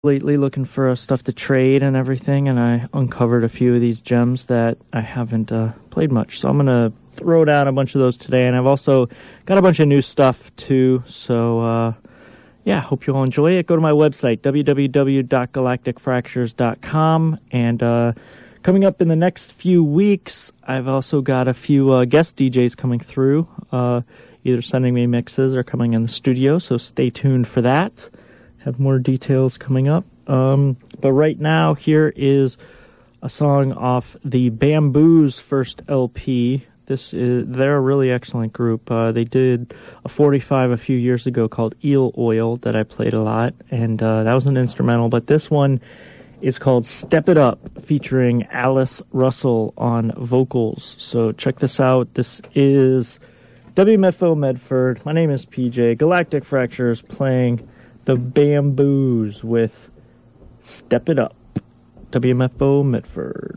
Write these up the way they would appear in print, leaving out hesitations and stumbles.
lately looking for stuff to trade and everything, and I uncovered a few of these gems that I haven't played much. So I'm going to throw down a bunch of those today, and I've also got a bunch of new stuff too. So yeah, hope you all enjoy it. Go to my website, www.galacticfractures.com, and coming up in the next few weeks, I've also got a few guest DJs coming through, either sending me mixes or coming in the studio, so stay tuned for that. Have more details coming up. But right now, here is a song off the Bamboo's first LP. They're a really excellent group. They did a 45 a few years ago called Eel Oil that I played a lot, and that was an instrumental. But this one is called Step It Up, featuring Alice Russell on vocals. So check this out. This is WMFO Medford. My name is PJ. Galactic Fractures playing the Bamboos with Step It Up. WMFO Medford.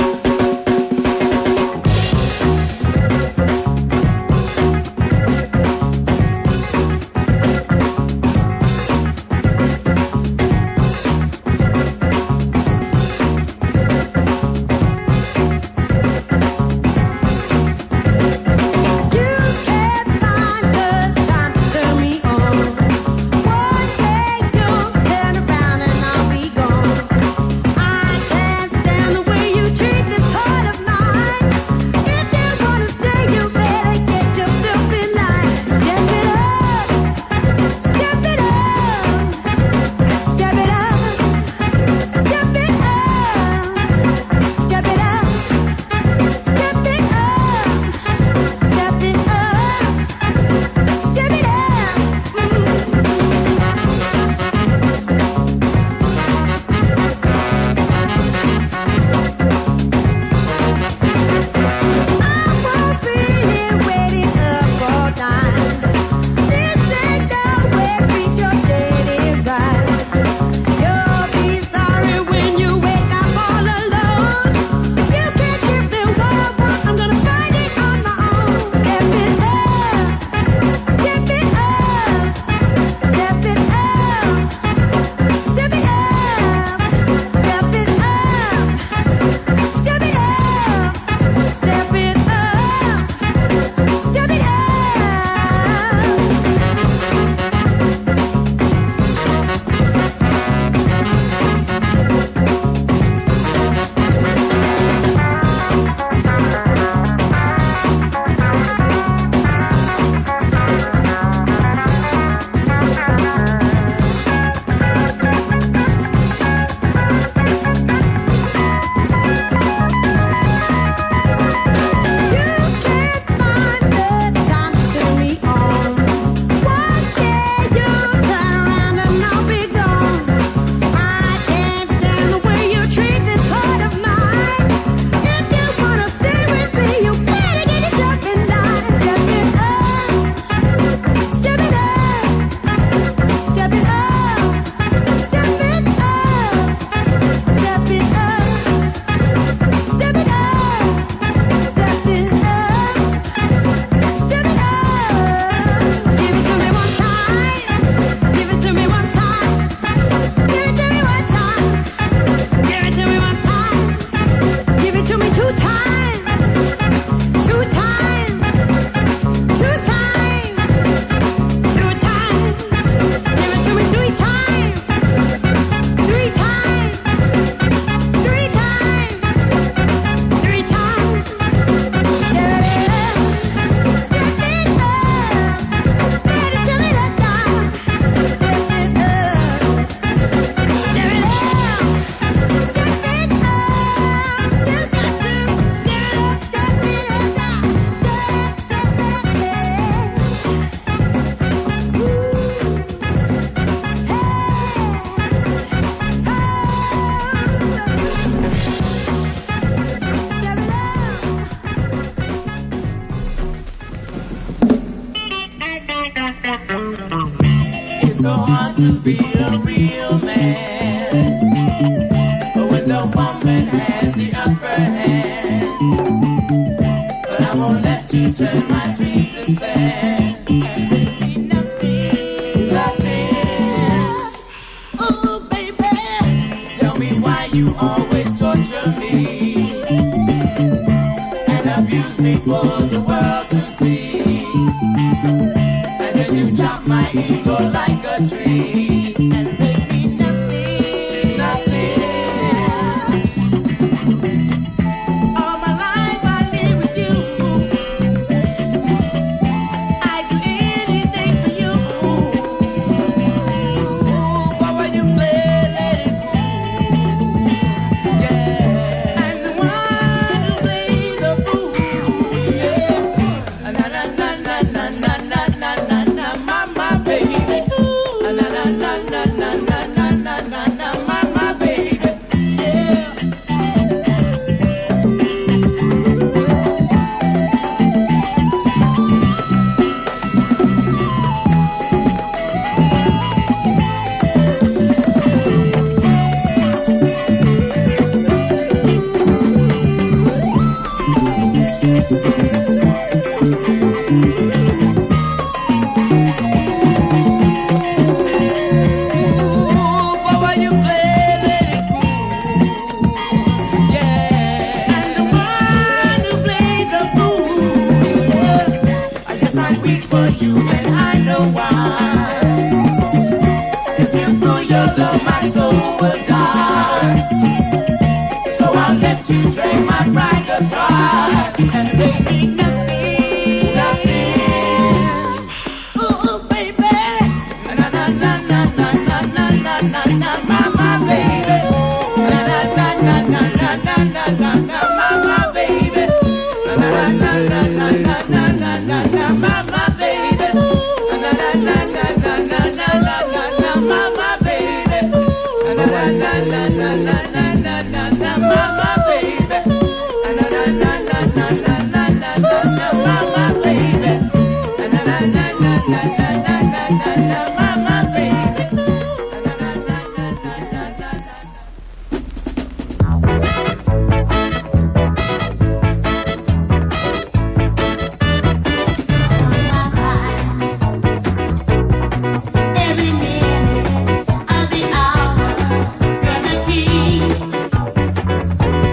so hard to be a real man, but when the woman has the upper hand, but I won't let you turn my dreams to sand. Oh baby, you always torture me and abuse me for the world to see. And then you chop my ego like a tree and make me nothing, nothing. All my life I live with you. I'd do anything for you. But when you play, let it go. Yeah. I'm the one who plays the fool. Yeah. Na na na na na na na na na na, my baby. Na na na na na na na na na na, my baby. Yeah. But when you play, let it go. Yeah. I'm the one who plays the fool. I guess I'm weak for you, and I know why. If you throw your love, my soul will die. So I'll let you drain my pride to try and make me nothing, nothing. Ooh, baby. Na na na na na na na na na na, my baby. Na na na na na na na na na na, my baby. Na na na na na na na na na na, my baby. Na na na na na na na na na, my baby. Na na na na na na na na na na, my baby. Na na na na na na na na na na, my baby. Na na na na na na na na na na, my baby. Na na na na na na na na. Every minute of the hour, you're the key.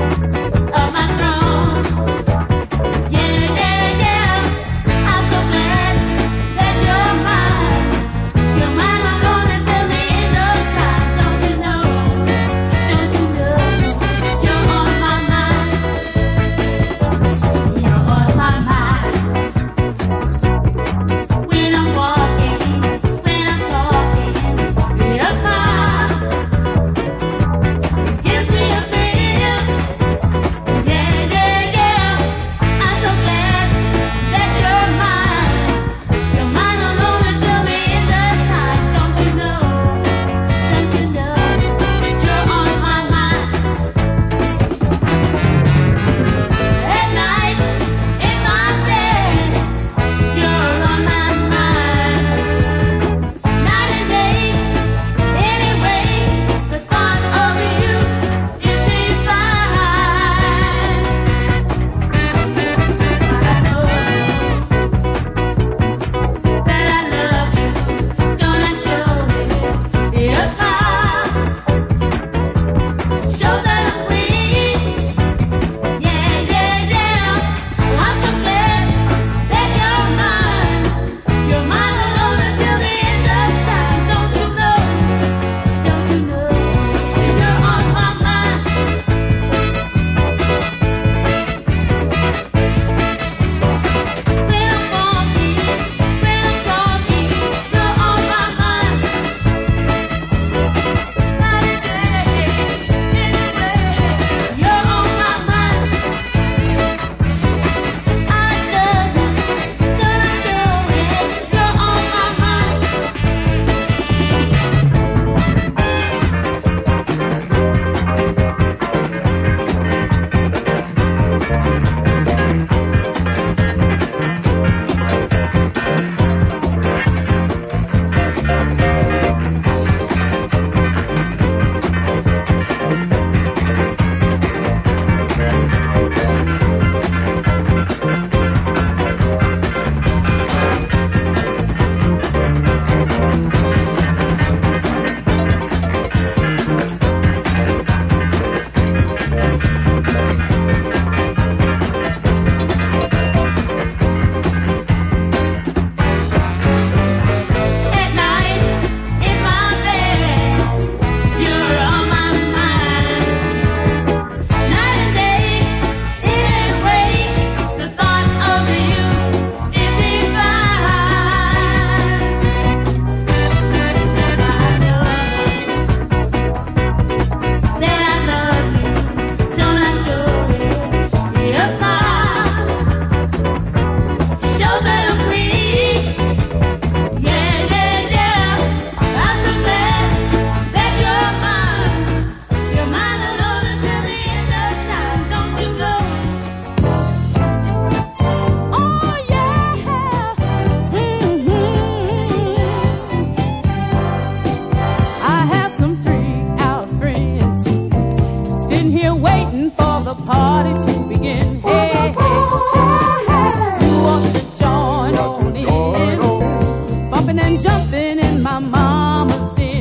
sitting here waiting for the party to begin. Hey, hey, hey, you ought to join on in, bumping and jumping in my mama's den.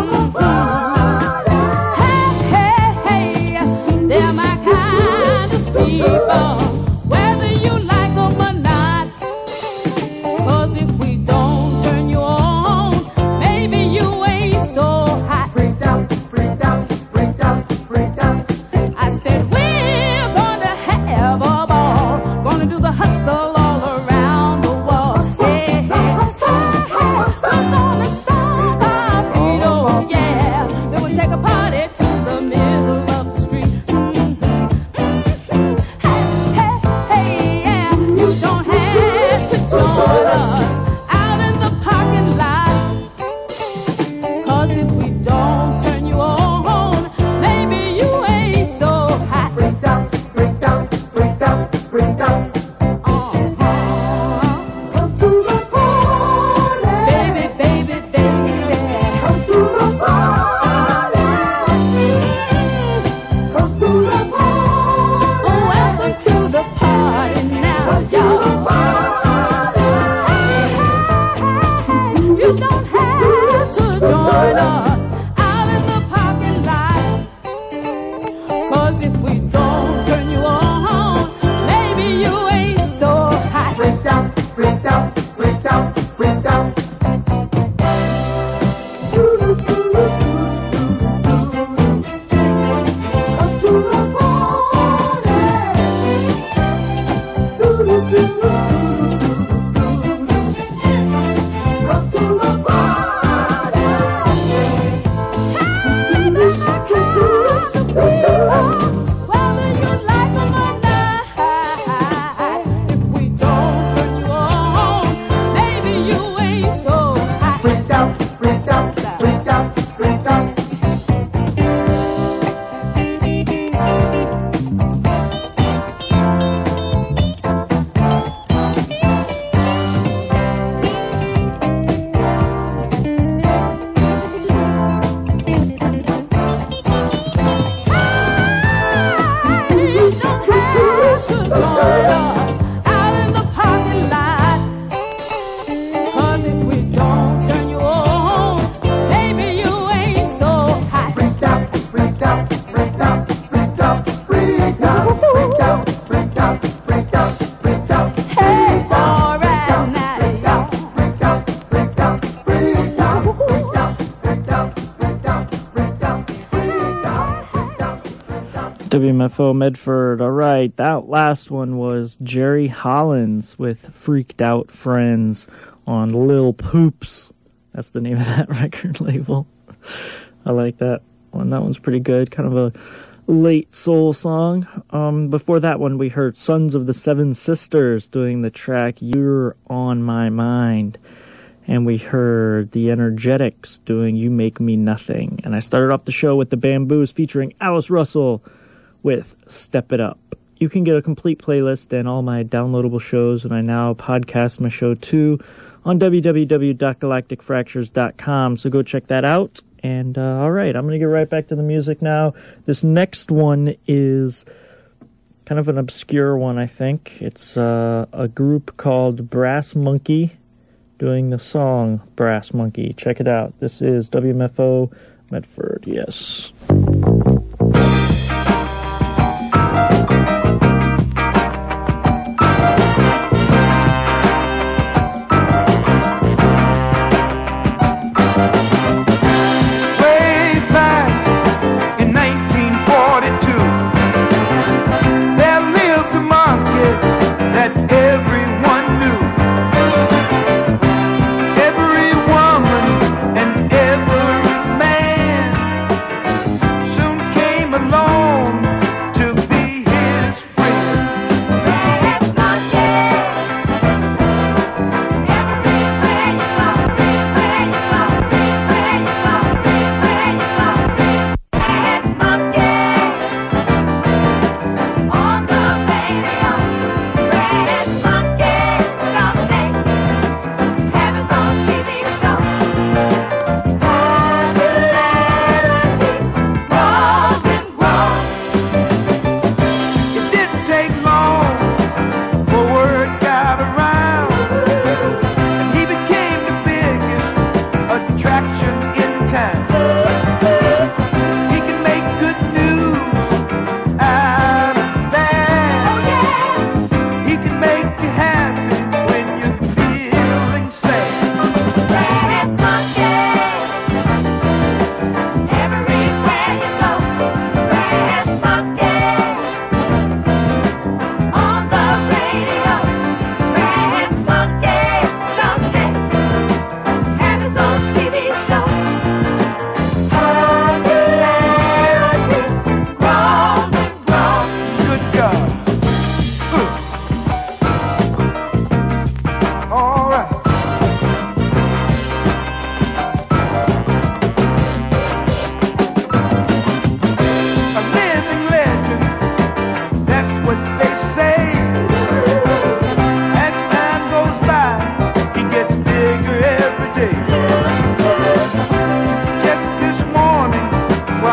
Hey, hey, hey, they're my kind of people, whether you like them or not. 'Cause if we don't turn you on, maybe you ain't so hot. Freaked out, freaked out, freaked out, freaked out. I said we're gonna have a ball, gonna do the hustle all around the wall. Hey, hey, we're gonna stomp our feet, oh yeah. Then we'll take a party to the middle of the street. Hey, hey, hey, yeah. You don't have to join us out in the parking lot. 'Cause if we don't turn you on, maybe you ain't so hot. Freaked out, freaked out, freaked out, freaked out. Come to the party. Baby, baby, baby. Come to the party. Come to the party. Welcome to the party now, Come to the y'all. party. You don't have to join us out in the parking lot. 'Cause if we don't turn you on, maybe you ain't so hot. Freaked out, freaked out, freaked out, freaked out. Come to the party. Come to the party. Whether you like them or not, if we don't turn you on, maybe you ain't so hot. Freaked out, freaked out, freaked out, freaked out. You don't have to join us out in the parking lot. 'Cause if we don't turn you on, maybe you ain't so hot. Freaked out, freaked out, freaked out, freaked out, freaked out, freaked out, freaked out, freaked out, freaked out. Hey, all right now. Freaked out, freaked out, freaked out, freaked out, freaked out, freaked out, freaked out, freaked out, freaked out, freaked out, freaked out. WMFO Medford. All right, that last one was Jerry Hollins with Freaked Out Friends on Lil Poops. That's the name of that record label. I like that one. That one's pretty good. Kind of a late soul song. Before that one, we heard Sons of the Seven Sisters doing the track You're on My Mind. And we heard The Energetics doing You Make Me Nothing. And I started off the show with the Bamboos featuring Alice Russell with Step It Up. You can get a complete playlist and all my downloadable shows, and I now podcast my show too on www.galacticfractures.com, so go check that out. And alright, I'm going to get right back to the music now. This next one is kind of an obscure one, I think. It's a group called Brass Monkey doing the song Brass Monkey. Check it out. This is WMFO Medford, yes. Way back in 1942, there lived a monkey that everyone knew. Every woman and every man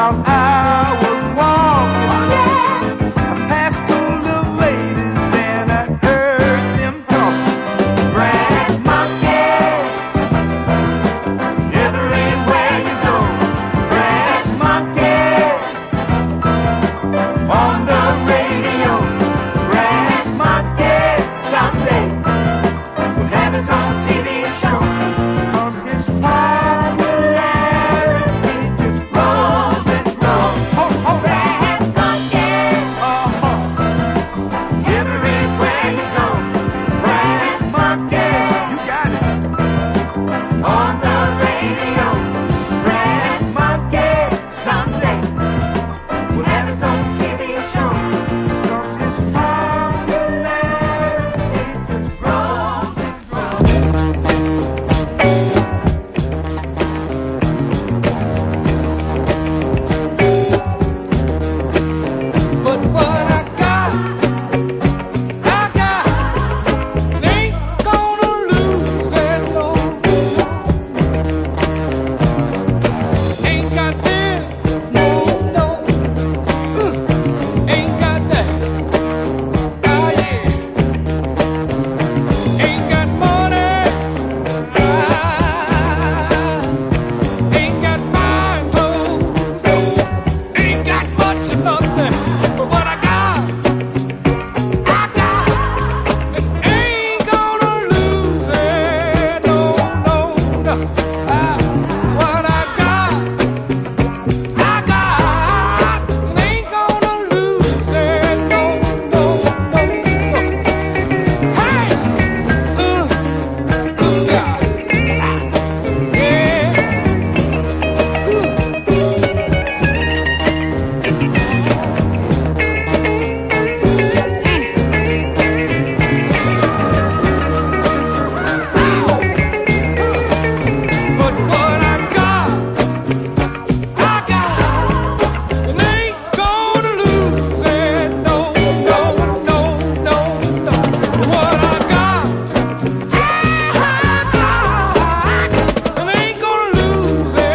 while I was walking. I passed two little ladies and I heard them talking. Brass monkey, everywhere you go. Brass monkey, on the radio. Brass monkey, someday we'll have his own TV show. 'Cause his popularity just grows and grows. Ho, ho, Brass monkey, everywhere you go. Brass monkey, you got it. On the radio. Brass monkey, someday we'll have his own TV show. 'Cause his popularity just grows and grows. But what I got, ain't gonna lose it, no. Ain't got this, no, no. Ain't got that, yeah. Ain't got money, ain't got fine clothes, ain't got much of nothing. But what I got, ain't gonna lose it, no, no, no. What I got, ain't gonna lose it, no, no, no, no. Hey, yeah. But what I got, ain't gonna lose it, no, no, no, no, no. What I got, ain't gonna lose it.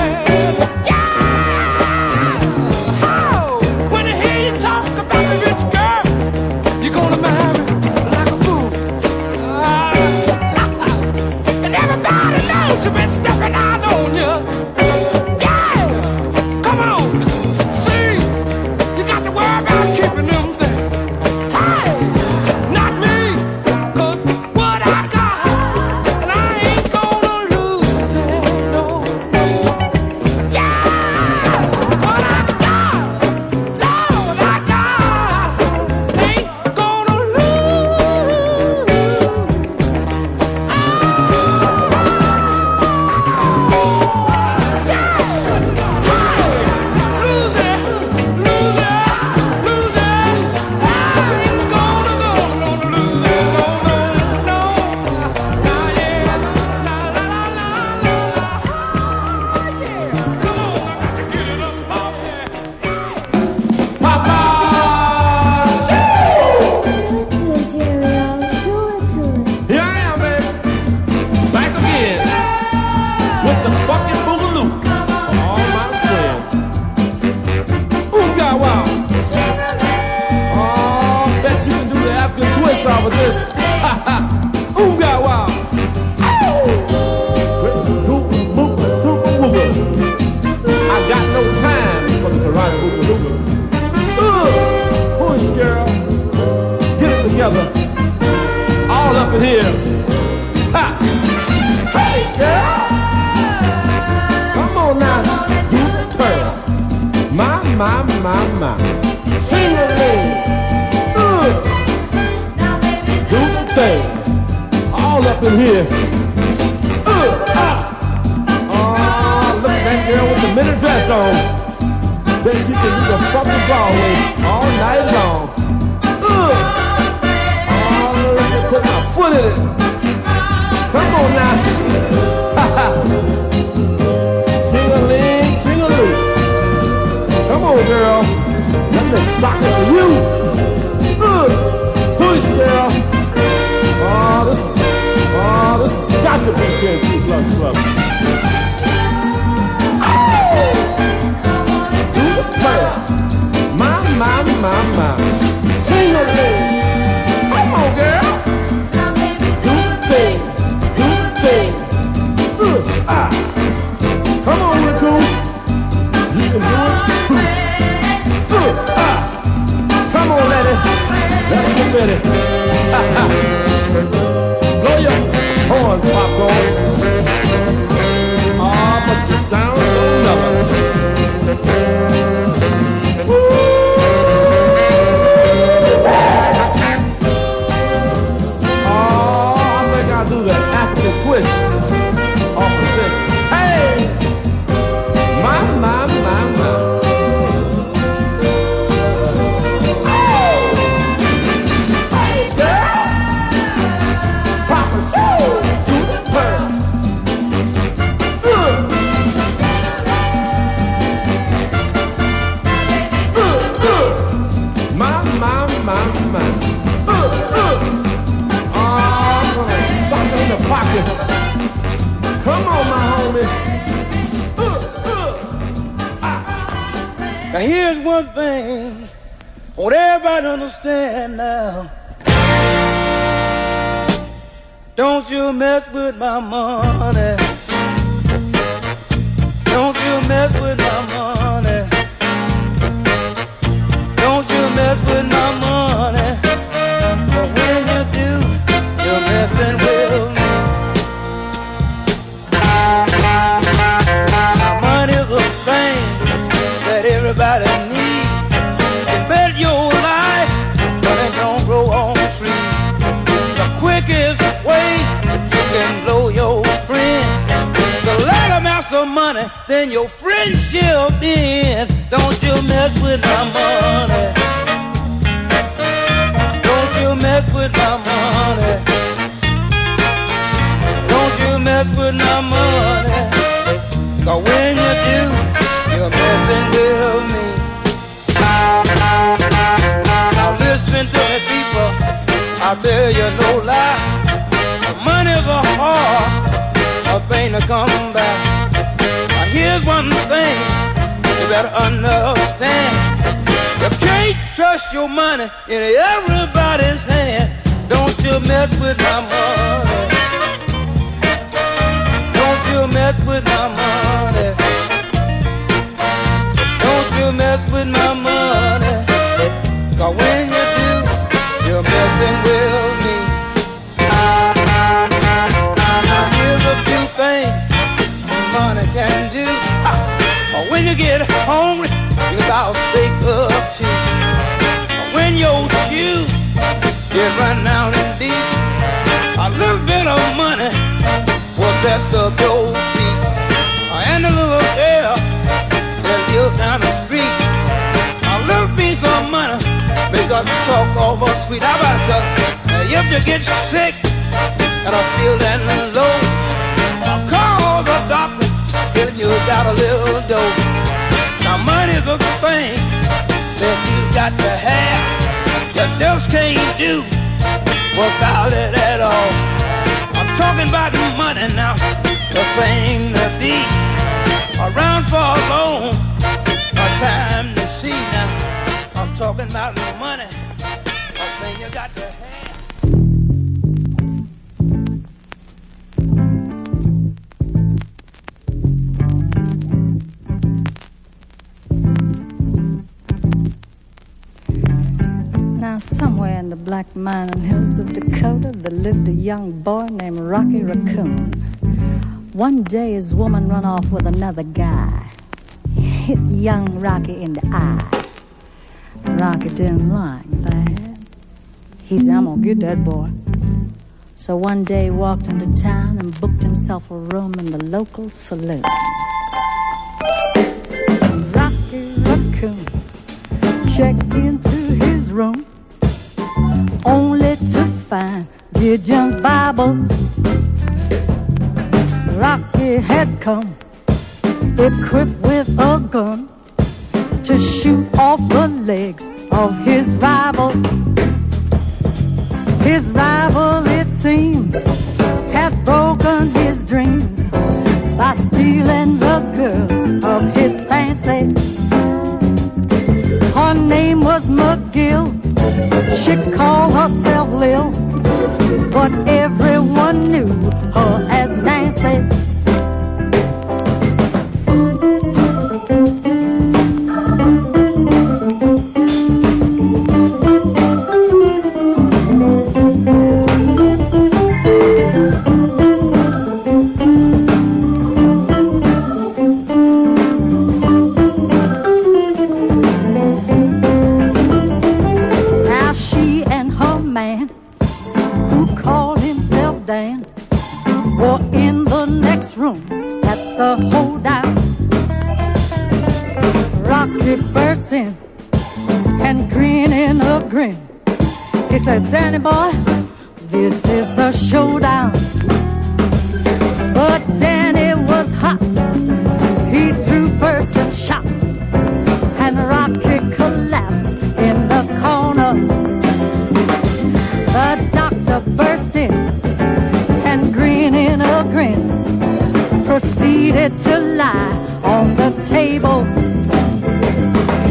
When I hear you talk about the rich girl, you're gonna marry like a fool. And everybody knows you've been stepping out on you. Yeah, come on. See, you got to worry about keeping them things. Hey, not me. 'Cause what I got, and I ain't gonna lose it, no. Yeah, what I got, Lord, I got, ain't gonna Here I am, baby. Back again with the fucking boogaloo for all my friends. Ooh, God, wow. Oh, bet you can do the African twist off of this. Ooh, God, wow. With the boogaloo, super wooga. I got no time for the karate boogaloo. Push, girl. Get it together. All up in here. Ha! Hey, girl! Come on now. Do the twirl. My. Sing a ling. Do the thing. All up in here. Oh, look at that girl with the mini dress on. Bet she can do the fucking Broadway all night long. Let me put my foot in it. Come on now. Sing-a-ling, sing-a-loo. Come on, girl. Let me sock it to you. Push, girl. Oh, this has got to be 10 2 plus club. Now here's one thing I want everybody to understand now. Don't you mess with my money. Don't you mess with my money. Don't you mess with my money. But when you do, you're messing with me. Now money's a thing that everybody needs. You bet your life, but it don't grow on trees. The quickest way you can blow your friend. So let them have some money, then your friendship ends. Don't you mess with my money. Don't you mess with my money. Don't you mess with my money. 'Cause when you do, you're messing with me. Now listen to me, people. I'll tell you no lie. Money's a hard thing to come by. Now here's one thing you better understand. You can't trust your money in everybody's hand. Don't you mess with my money. Don't you mess with my money. Don't you mess with my money. 'Cause when you do, you're messing with me. Now here's a few things money can do. When you get hungry, you gotta stake up too. When your shoes get run down and deep, a little bit of money will mess up your feet. And a little girl that lives down the street, a little piece of money make us talk over sweet. How about that? If you get sick and I feel that low, call the doctor till you got a little dough. Now money's a thing that you got to have. You just can't do without it at all. I'm talking about money now, the thing to be around for a long time to see now. I'm talking about money, the thing you got to have. Now, somewhere in the Black Mountain Hills of Dakota, there lived a young boy named Rocky Raccoon. One day, his woman run off with another guy. Hit young Rocky in the eye. Rocky didn't like that. He said, I'm gonna get that boy. So one day, he walked into town and booked himself a room in the local saloon. Rocky Raccoon checked into his room, only to find Gideon's Bible. Rocky had come equipped with a gun to shoot off the legs of his rival. His rival, it seemed, had broken his dreams by stealing the girl of his fancy. Her name was McGill. She called herself Lil, but everyone knew her as Nancy. Danny boy, this is the showdown. But Danny was hot. He threw first and shot, and Rocky collapsed in the corner. The doctor burst in and grinning a grin proceeded to lie on the table.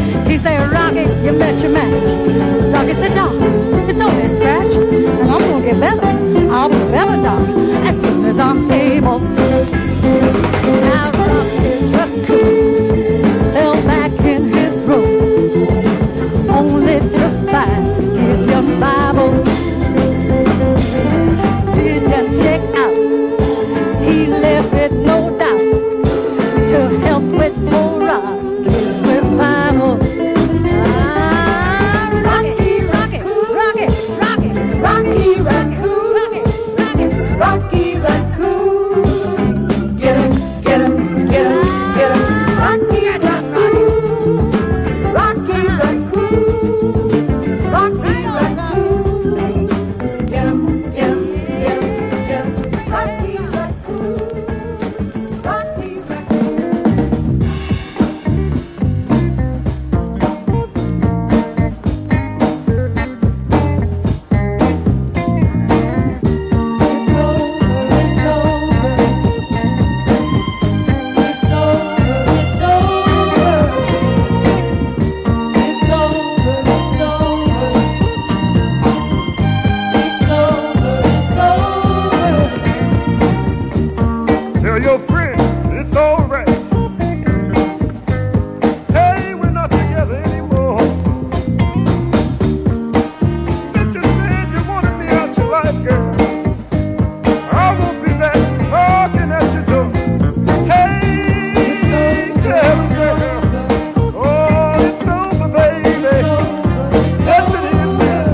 You met your match. Rocky said, Doc, it's only a scratch, and I'm gonna get better. I'll be better, Doc, as soon as I'm able. Now Rocky Raccoon fell back in his room, only to find give your Bible. Didn't check out. He left it no doubt to help with morale. With final. Rocky, Rocky, Rocky, Rocky, Rocky Raccoon, Rocky Raccoon. Get him, get him, get him, get him. Rocky Raccoon, Rocky Raccoon, Rocky Raccoon. Get him, get him, get him, get him. Rocky Raccoon, Rocky Raccoon. Tell your friend it's all right. Hey, we're not together anymore. Since you said you wanted me out your life, girl, I won't be back knocking at your door. Hey, tell them, girl, oh, it's over, baby. Yes, it is,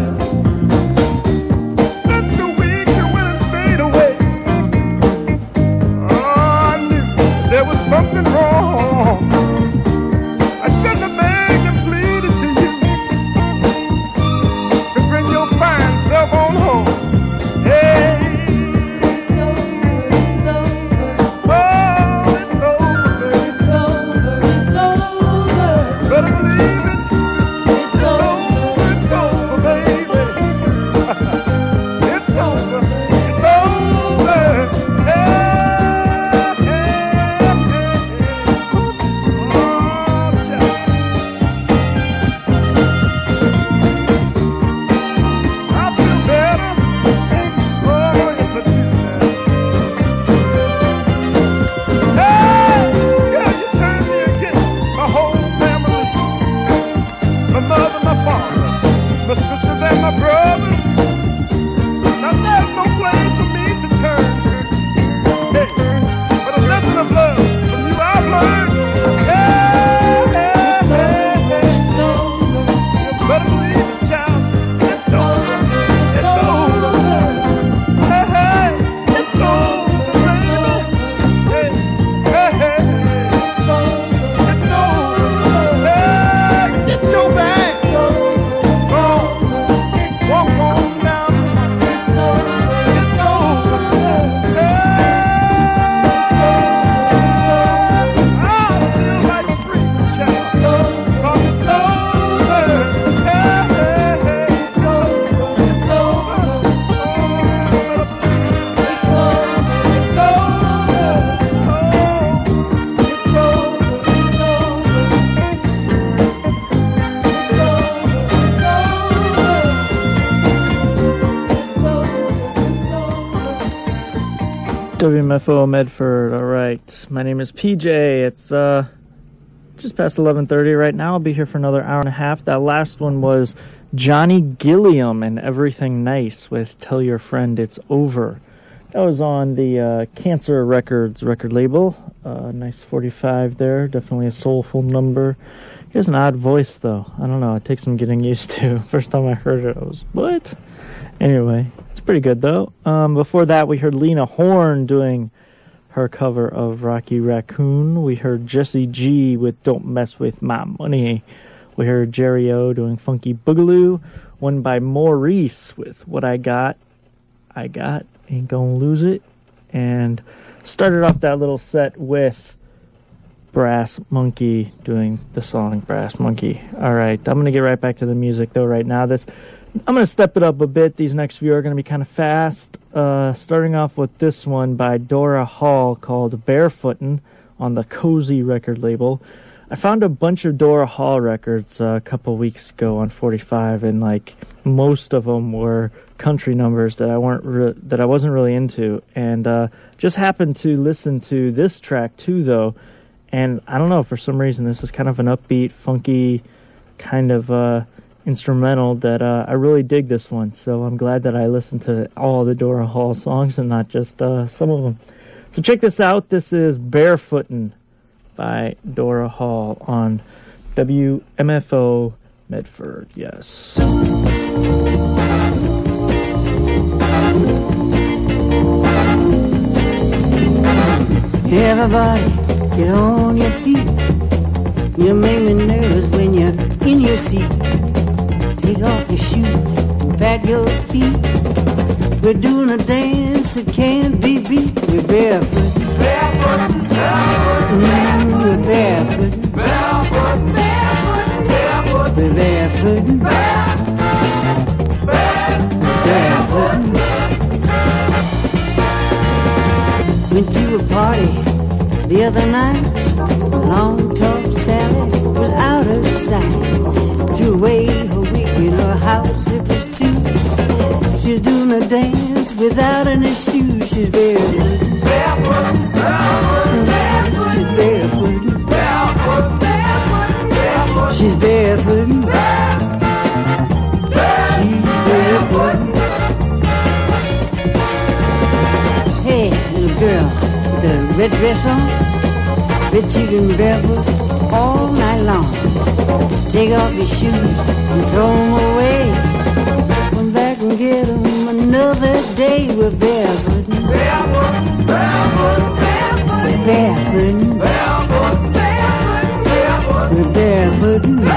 girl. Since the week you went and stayed away, I knew there was something wrong. I shouldn't have begged and pleaded to you to bring your fine self on home. Hey, oh, it's over, baby. Better believe it. It's over, baby. It's over. It's over. Hey, hey, hey. Oh, child. I feel better. Oh, yes, I do now. Hey, girl, you turned me again. My whole family, my mother, my father, my sisters, and my brothers. Now there's no place for me to turn. Hey, but a lesson of love from you I've learned. Hey, hey, hey, hey. You better believe it, child. It's over. It's over. Hey, hey, it's over, baby. Hey, hey, hey, hey. It's over. Hey, get your bag. Walk on down. It's over. Hey, I feel like a free child. 'Cause it's over. Hey, hey, hey. It's over. It's over. It's WMFO Medford. All right. My name is PJ. It's just past 11:30 right now. I'll be here for another hour and a half. That last one was Johnny Gilliam and Everything Nice with Tell Your Friend It's Over. That was on the Cancer Records record label. Nice 45 there. Definitely a soulful number. He has an odd voice, though. I don't know. It takes some getting used to. First time I heard it, I was, what? Anyway, it's pretty good, though. Before that, we heard Lena Horne doing her cover of Rocky Raccoon. We heard Jessie G with Don't Mess With My Money. We heard Jerry O doing Funky Boogaloo. One by Maurice with What I Got, Ain't Gonna Lose It. And started off that little set with Brass Monkey doing the song Brass Monkey. Alright, I'm going to get right back to the music, though, right now. I'm going to step it up a bit. These next few are going to be kind of fast. Starting off with this one by Dora Hall called Barefootin' on the Cozy record label. I found a bunch of Dora Hall records a couple weeks ago on 45, and like most of them were country numbers that I wasn't really into, and just happened to listen to this track too, though. And I don't know, for some reason this is kind of an upbeat, funky kind of instrumental that I really dig this one. So I'm glad that I listened to all the Dora Hall songs and not just some of them. So check this out. This is Barefootin' by Dora Hall on WMFO Medford. Yes. Everybody, get on your feet. You make me nervous when you're in your seat. Take off your shoes and pat your feet. We're doing a dance that can't be beat. We're barefoot. Barefoot, barefoot, we're barefoot. Barefoot, barefoot, barefoot. We're barefoot. Barefoot. Went to a party the other night. Long top Sally was out of sight. Threw away her wig in her house, it was too. She's doing a dance without any shoes. She's barefoot. Barefoot, barefoot, barefoot. She's barefoot. Barefoot, barefoot, barefoot. She's barefoot. She's barefoot. Hey, little girl with the red dress on, bet you can be barefoot all night long. Take off your shoes and throw them away. Come back and get them another day. We're barefoot. Barefoot, barefoot, barefoot. We're barefoot. Barefoot, barefoot, barefoot. We're barefoot. We're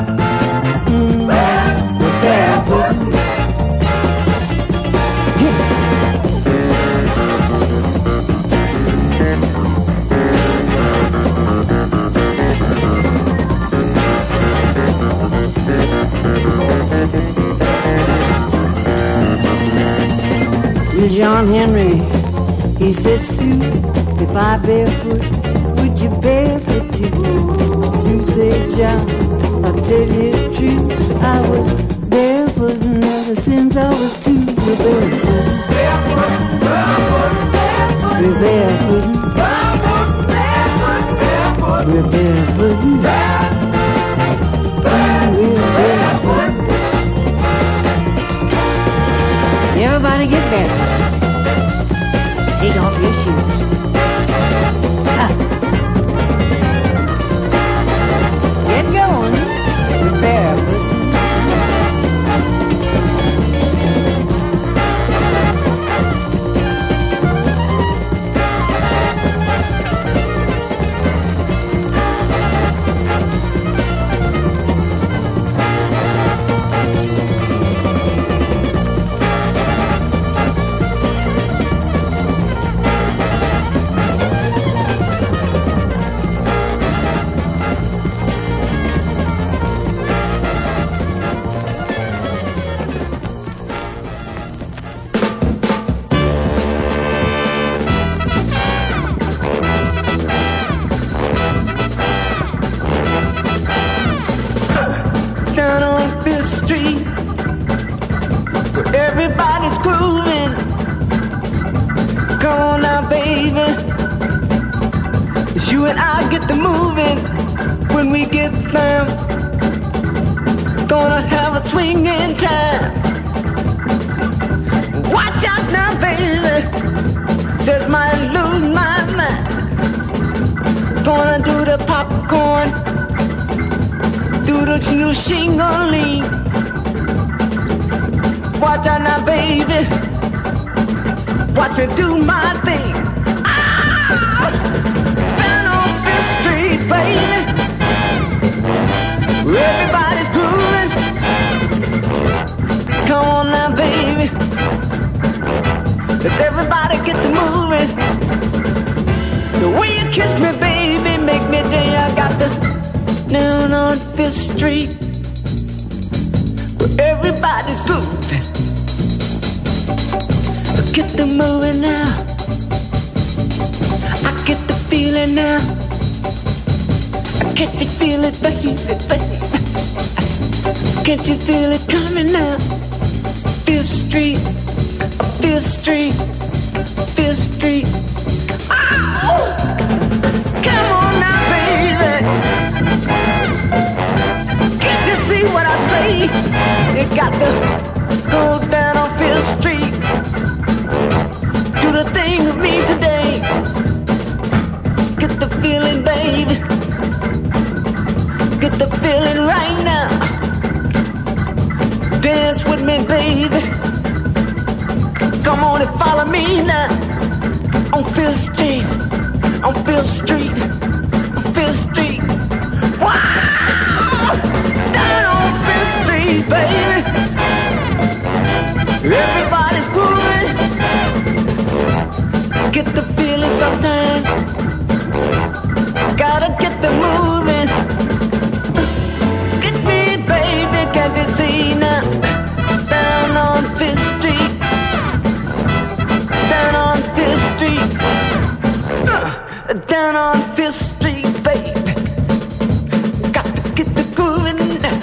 barefoot. John Henry, he said, Sue, if I barefoot, would you barefoot too? Sue said, John, I'll tell you the truth. I was barefoot ever since I was 2. We're barefoot. Barefoot, barefoot, barefoot. We're barefoot. Barefoot, barefoot, barefoot. We're barefoot. We're barefoot. Everybody get barefoot. Take off your shoes. Get going. We're barefoot. Can't you feel it, baby, baby? Can't you feel it coming now? Fifth Street, Fifth Street, Fifth Street. Oh! Come on now, baby. Can't you see what I say? You got to go down on Fifth Street. Do the thing with me today. Get the feeling, baby. Get the feeling right now. Dance with me, baby. Come on and follow me now. On Fifth Street, on Fifth Street, on Fifth Street. Wow! Down on Fifth Street, baby. Everybody's moving. Get the feeling sometime. Gotta get the moving. Get me, baby, can't you see now? Down on Fifth Street. Down on Fifth Street. Down on Fifth Street, baby. Got to get the grooving now.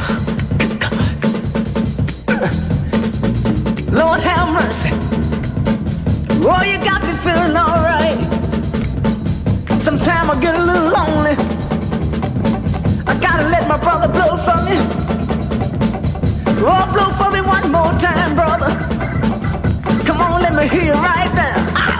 Lord have mercy. Oh, you got me feeling alright. Sometimes I get a little lonely. I gotta let my brother blow for me. Oh, blow for me one more time, brother. Come on, let me hear right now.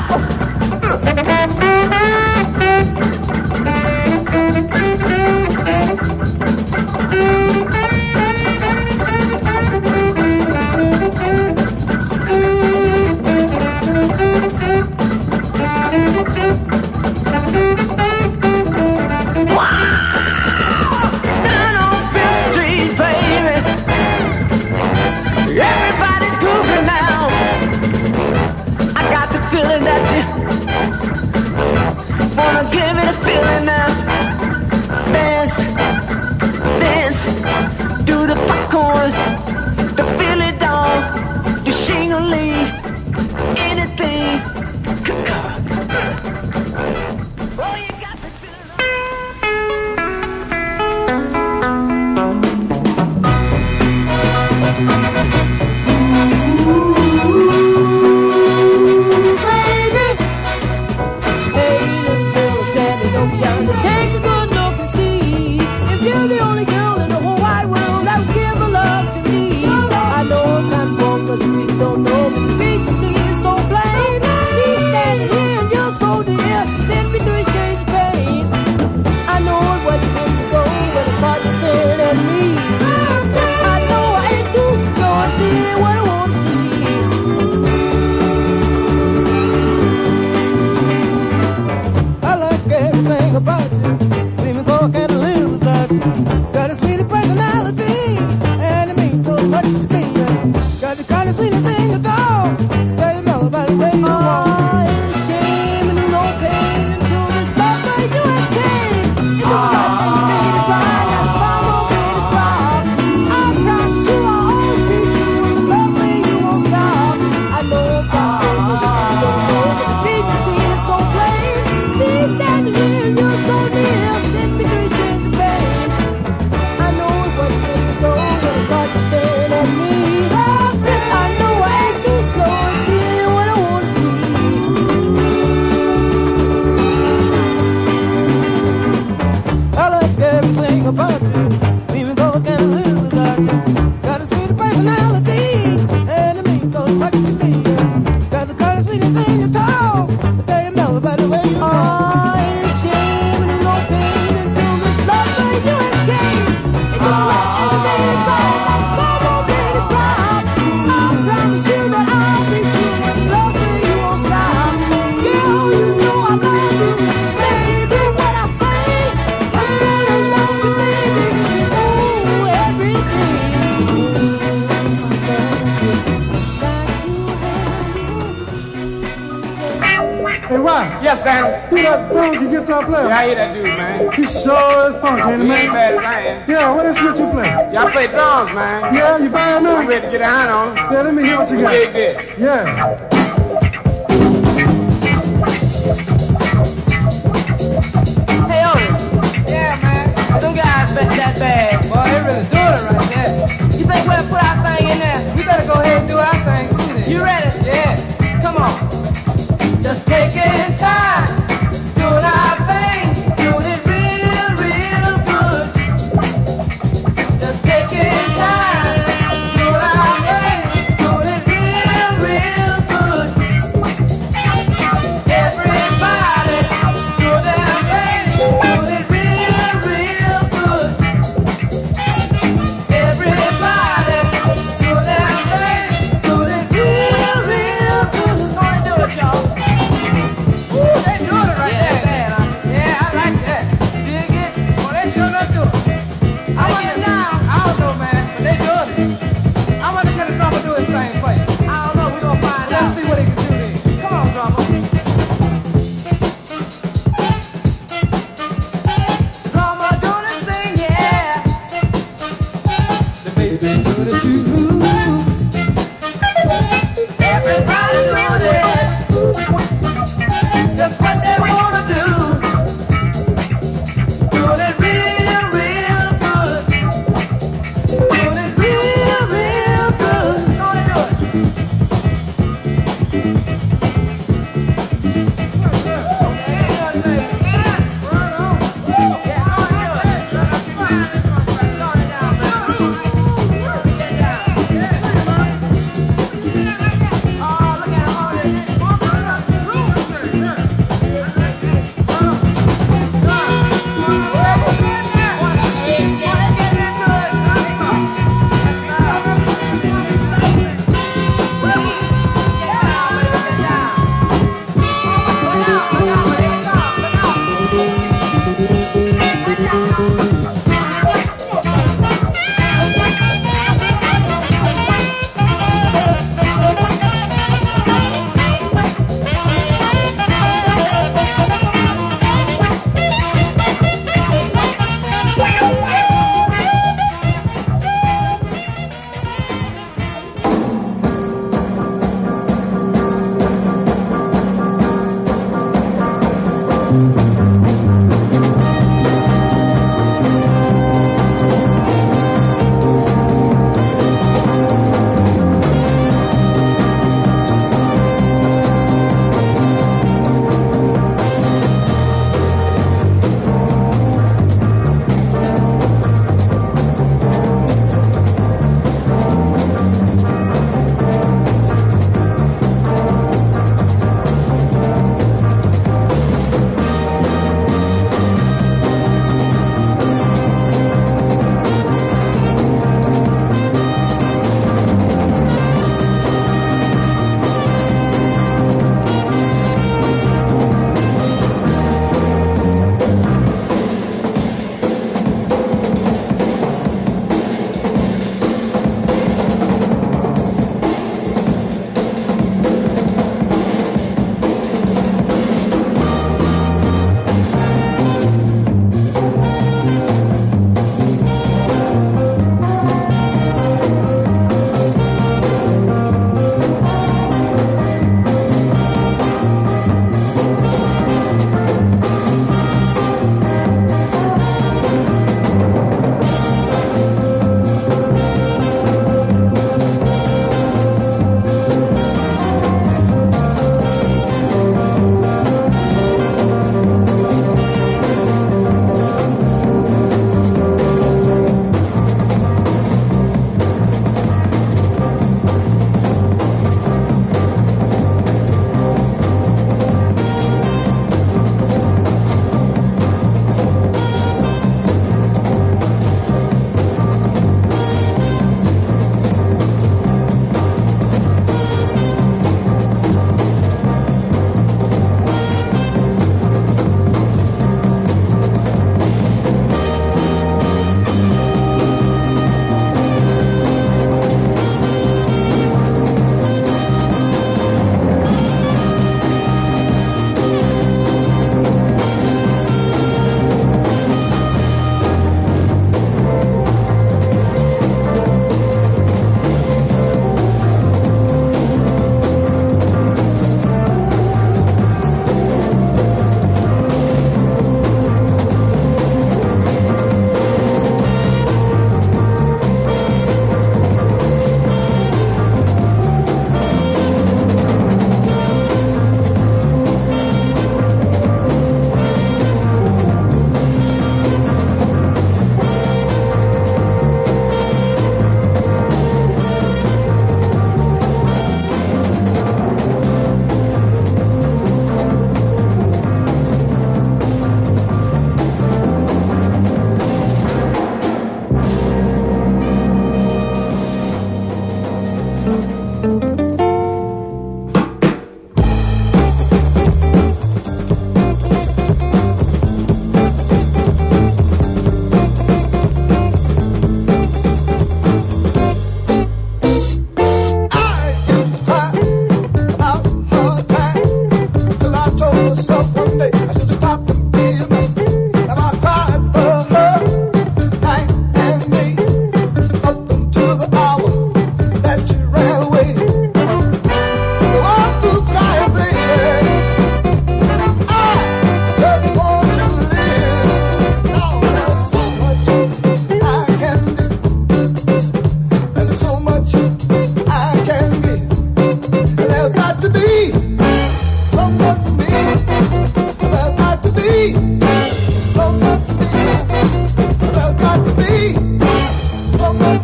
Yes, Dan. Who that funky guitar player? Yeah, I hear that dude, man. He sure is funky, ain't he, He ain't man? bad as I am. Yeah, what instrument you play? Yeah, I play drums, man. Yeah, you buying I'm now? ready to get a hand on them. Yeah, let me hear what you got. Dig this. Yeah. Hey, Otis. Yeah, man. Don't that bad. Boy, they really doing it right there. You think we'll put our thing in there? We better go ahead and do our thing too then. You ready? Yeah. Come on. Just taking time, doing our thing, doing it real, real good. Just taking time, doing our thing, doing it real, real good. Everybody, do their thing, doing it real, real good. Everybody, do their thing, doing it real, real good. Go and do it, y'all. Ooh, they doing it right Yeah, there. bad, huh? Yeah, I like that. Dig it? Oh, they sure enough do it. How you get down? I don't know, man, but they doing it. I wonder can the drummer do his thing for you. I don't know. We're gonna find Let's out. see what he can do then. Come on, drummer. Drummer, do this thing, yeah. The baby doing it too. Everybody doing it. That's what they wanna do. Doing it real, real good. Doing it real, real good. Go and do it. Yeah, go and do it. Turn it down, man.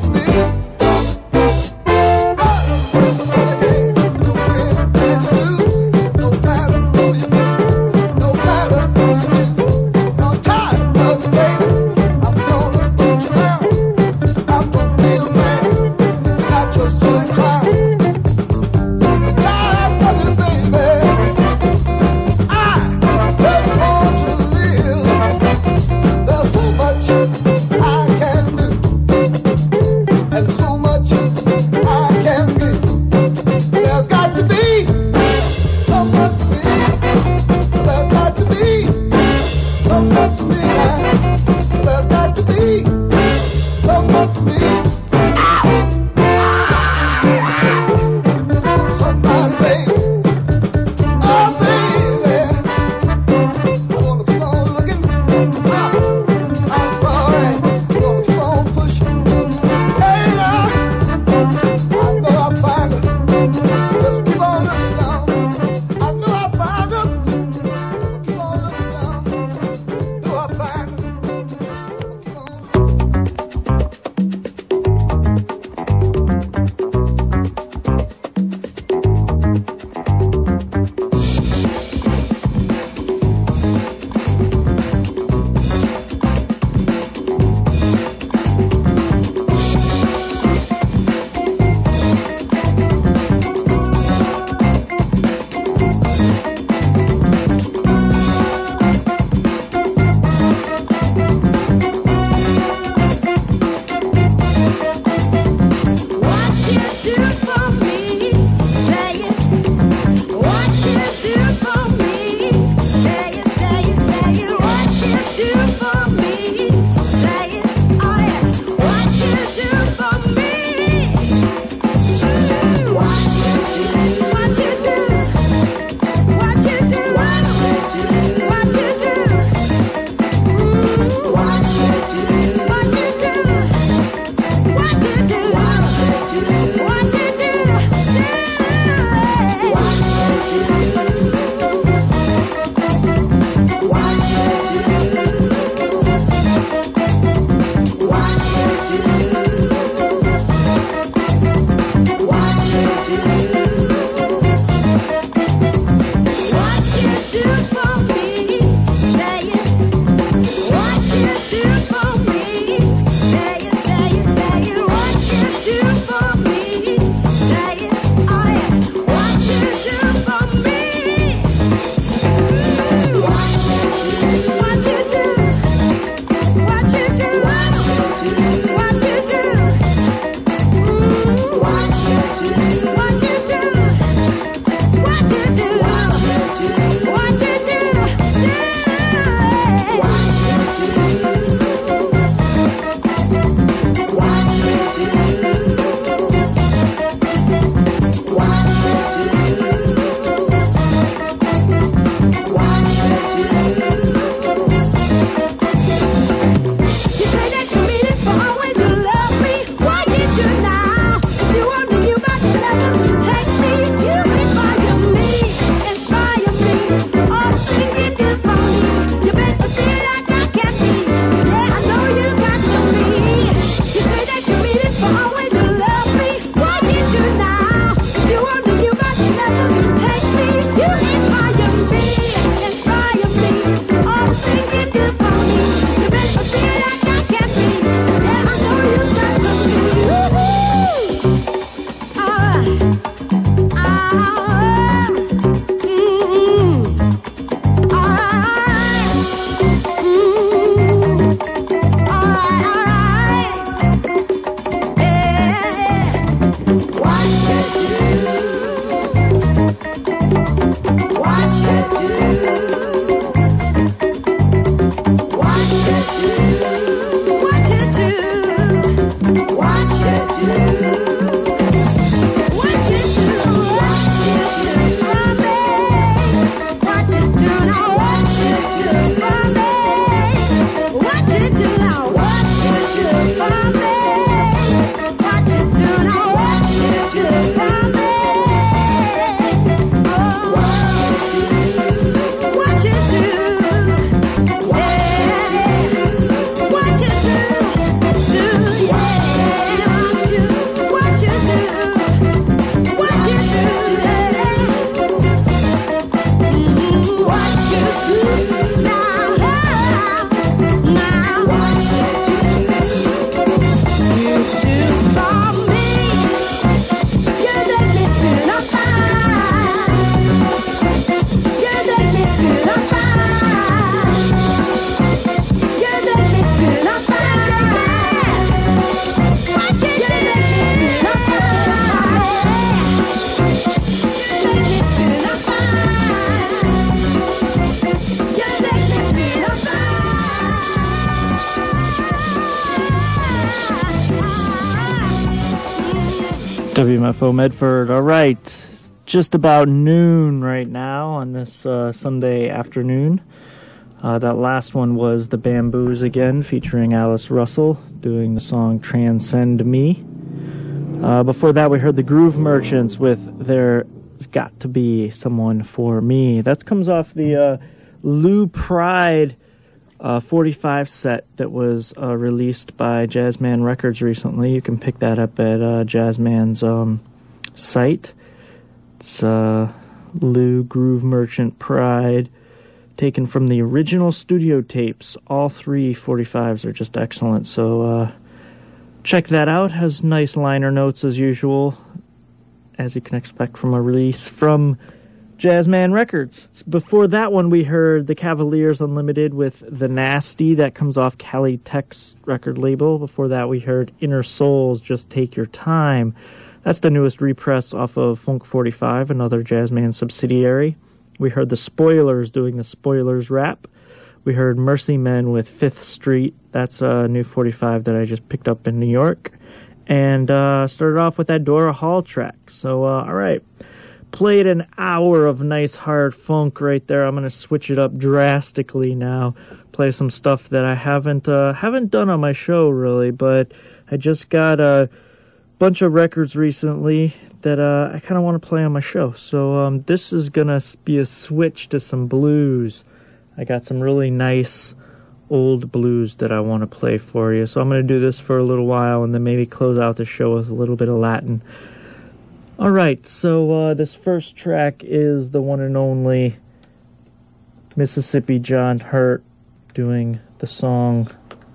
What you do, WMFO Medford. All right, it's just about noon right now on this Sunday afternoon. That last one was the Bamboos again, featuring Alice Russell doing the song Transcend Me. Before that, we heard the Groove Merchants with There's Got to Be Someone for Me. That comes off the Lou Pride 45 set that was released by Jazzman Records recently. You can pick that up at Jazzman's site. It's Lou Groove Merchant Pride, taken from the original studio tapes. All three 45s are just excellent, so check that out. Has nice liner notes as usual, as you can expect from a release from Jazzman Records. Before that one, we heard the Cavaliers Unlimited with The Nasty. That comes off Cali Tech's record label. Before that, we heard Inner Souls, Just Take Your Time. That's the newest repress off of Funk 45, another Jazzman subsidiary. We heard the Spoilers doing the Spoilers rap. We heard Mercy Men with Fifth Street. That's a new 45 that I just picked up in New York. And started off with that Dora Hall track. So, all right. Played an hour of nice hard funk right there. I'm going to switch it up drastically now. Play some stuff that I haven't done on my show, really. But I just got a bunch of records recently that I kind of want to play on my show. So this is going to be a switch to some blues. I got some really nice old blues that I want to play for you. So I'm going to do this for a little while and then maybe close out the show with a little bit of Latin. All right, so this first track is the one and only Mississippi John Hurt doing the song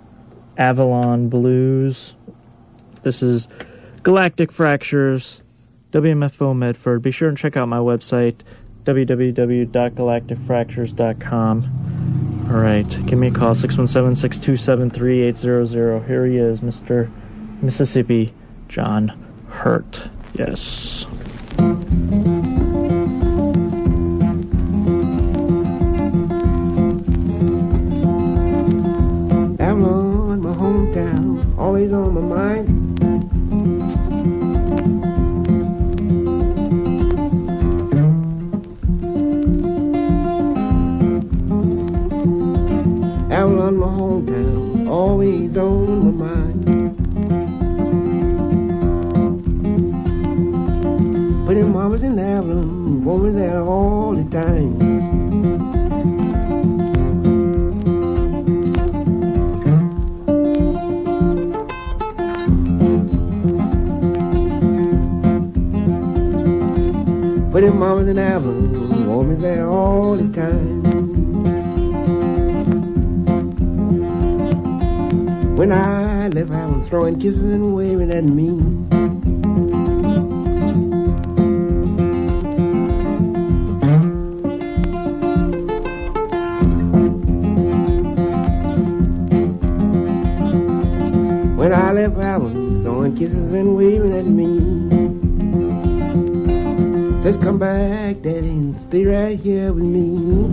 Avalon Blues. This is Galactic Fractures, WMFO Medford. Be sure and check out my website, www.galacticfractures.com. All right, give me a call, 617-627-3800. Here he is, Mr. Mississippi John Hurt. Yes. Avalon, my hometown, always on my mind. Avalon, my hometown, always on my mind. Putting mamas in Avalon, woman there all the time. Putting mamas in Avalon, woman there all the time. When I left Avalon, throwing kisses and waving at me. When I left Avalon, throwing kisses and waving at me. Says come back, Daddy, and stay right here with me.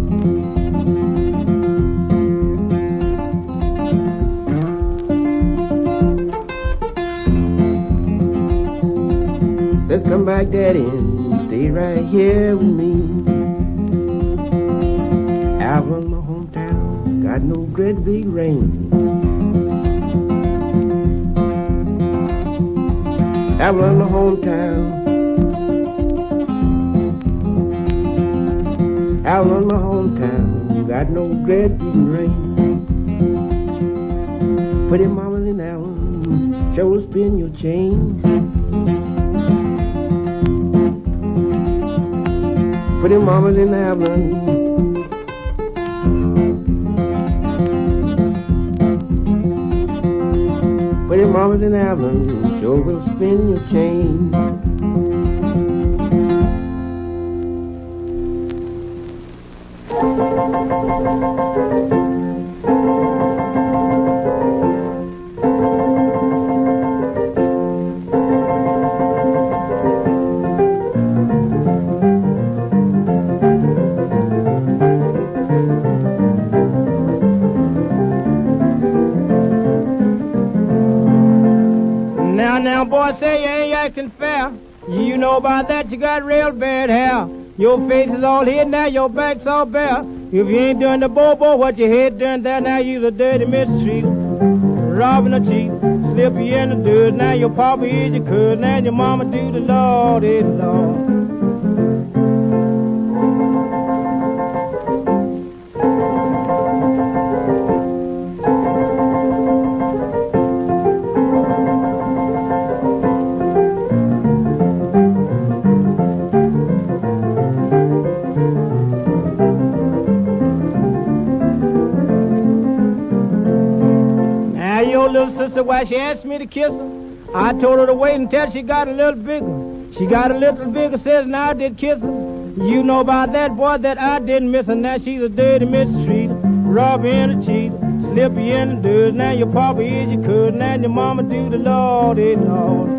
Says come back, Daddy, and stay right here with me. Avalon, my hometown, got no great big rain. Avalon, my hometown. Avalon, my hometown, got no great big rain. Put your mamas in Avalon, sure spin your chain. Put your mamas in Avalon. Put your mamas in Avalon, sure will spin your chain. Now Now, boy, say you ain't acting fair. You know about that, you got real bad hair. Your face is all hid, now your back's all bare. If you ain't doing the bobo, what your head doing there, now you's a dirty mistreater. Robbing a cheat, slip you in the dirt. Now your papa is your cousin, and your mama do the Lord is Lord. Little sister, why she asked me to kiss her, I told her to wait until she got a little bigger. She got a little bigger, says, now I did kiss her. You know about that, boy, that I didn't miss her. Now she's a dirty mistreater, robber and a cheater, slip you in the dirt. Now your papa is your cousin, and your mama do the Lord is Lord.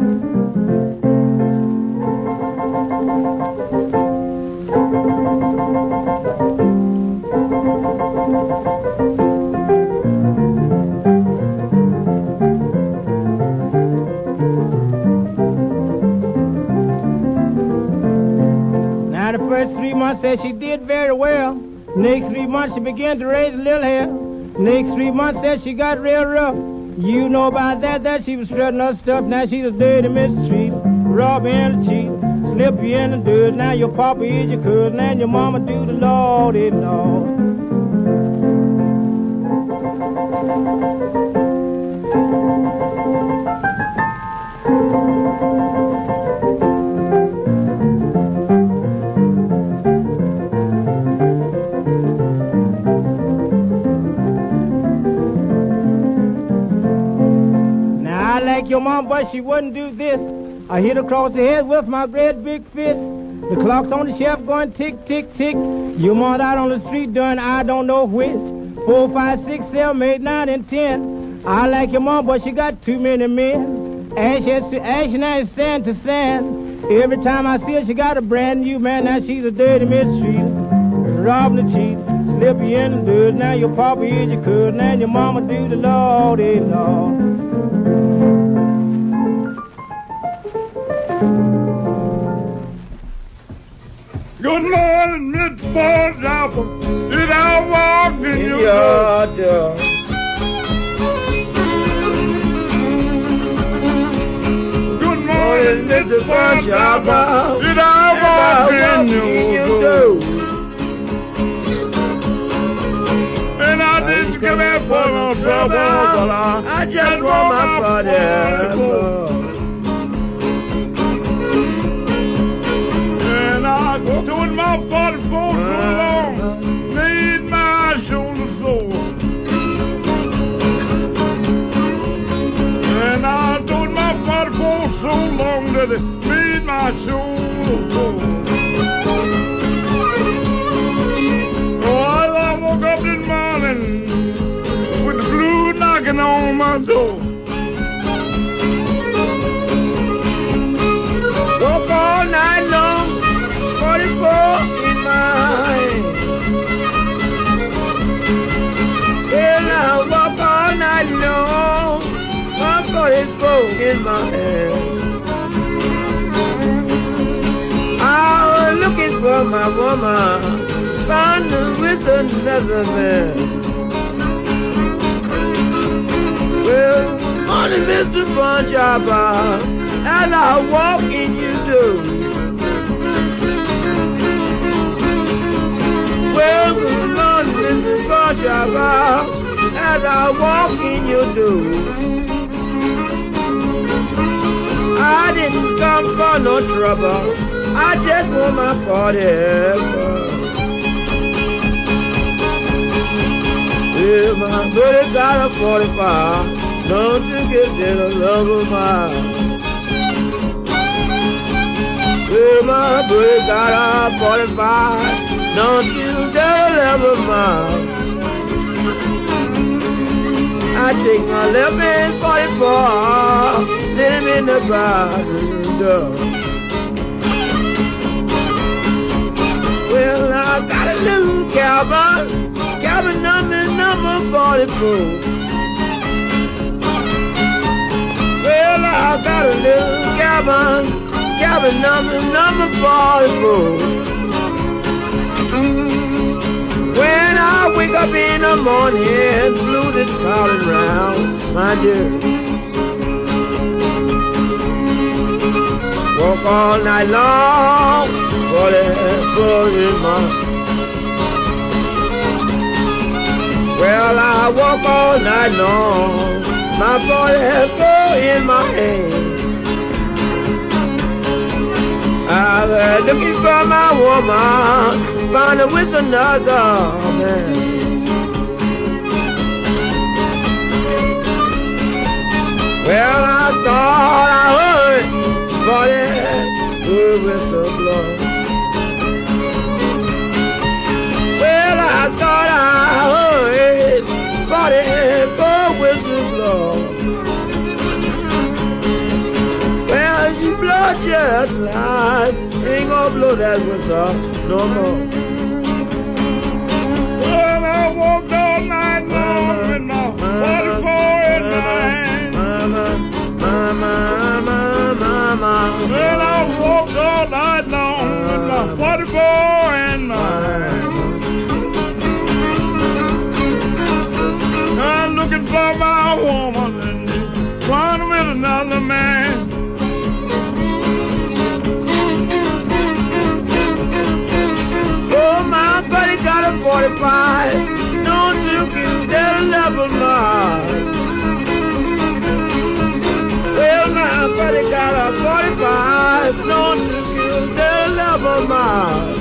First 3 months said she did very well. Next 3 months she began to raise a little hair. Next 3 months said she got real rough. You know about that she was strutting her stuff. Now she's a dirty mistreater, robber and a cheater, slip you in the dirt. Now your papa is your cousin, and your mama do the Lord is Lord. Your mom, but she wouldn't do this. I hit her across the head with my great big fist. The clock's on the shelf going tick, tick, tick. Your mom out on the street doing I don't know which. 4, 5, 6, 7, 8, 9, and 10. I like your mom, but she got too many men. Ash to ash, now it's sand to sand. Every time I see her, she got a brand new man. Now she's a dirty mistreater, robbing the cheat, slip you in the dirt. Now your papa is your cousin, and your mama do the Lord is Lord. Good morning, Mr. Ballsapper. Did I walk in your door? Good morning, Mr. Ballsapper. Did I walk in your door? And I didn't come here for no trouble, but I just want my brother. I was doing my body for so long, made my shoulder sore. And I was doing my body for so long that it made my shoulder sore. Oh, I woke up this morning with the blues knocking on my door. Woke all night long, 44 in my hand. Well, I walk all night long, 144 in my hand. I was looking for my woman, found her with another man. Well, morning, Mr. Ballsapper, as I walk in your door. Well, good morning, Mr. Ballsapper, as I walk in your door. I didn't come for no trouble, I just want my party. Well, my buddy got a 45, don't you get in a love of mine. Well, my buddy got a 45, don't you dare ever mind. I take my left hand 44, let him in the bathroom door. Well, I got a little cabin number 44. Well, I got a cabin number 44. When I wake up in the morning, blues is calling round, my dear. Walk all night long, 44 in my. Well, I walk all night long, my 44 in my hand. I was looking for my woman, found her with another man. Well, I thought I heard 40 whistle blow. Well, I thought I heard 44 whistle blow. Well, she blow just like, ain't gonna blow that whistle no more. Well, I walked all night long with my 44 in my hand. Well, I walked all night long with my 44 in my hand. I'm looking for my woman and trying with another man. Oh, my buddy got a 45, don't you give that 11 miles. Well, my buddy got a 45, don't you give that 11 miles.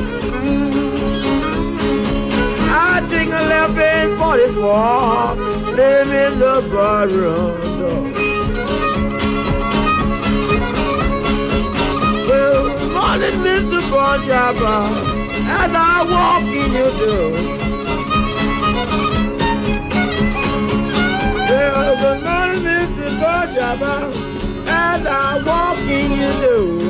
I take a left in 44, live in the barroom door. Well, morning, Mr. Pawn Shopper, as I walk in your door. Well, good morning, Mr. Pawn Shopper, as I walk in your door.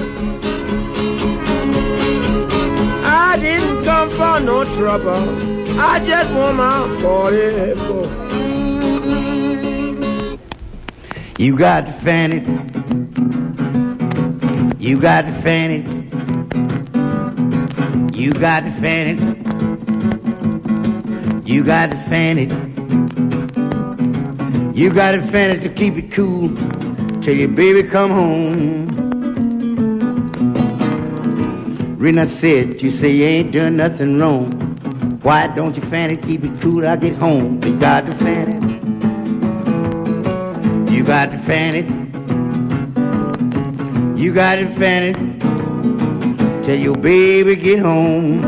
I didn't come for no trouble, I just want my 44. You got to fan it. You got to fan it. You got to fan it. You got to fan it. You got to fan it to keep it cool till your baby come home. Rena said, you say you ain't done nothing wrong. Why don't you fan it, keep it cool till I get home? You got to fan it. You got to fan it. You got to fan it till your baby get home.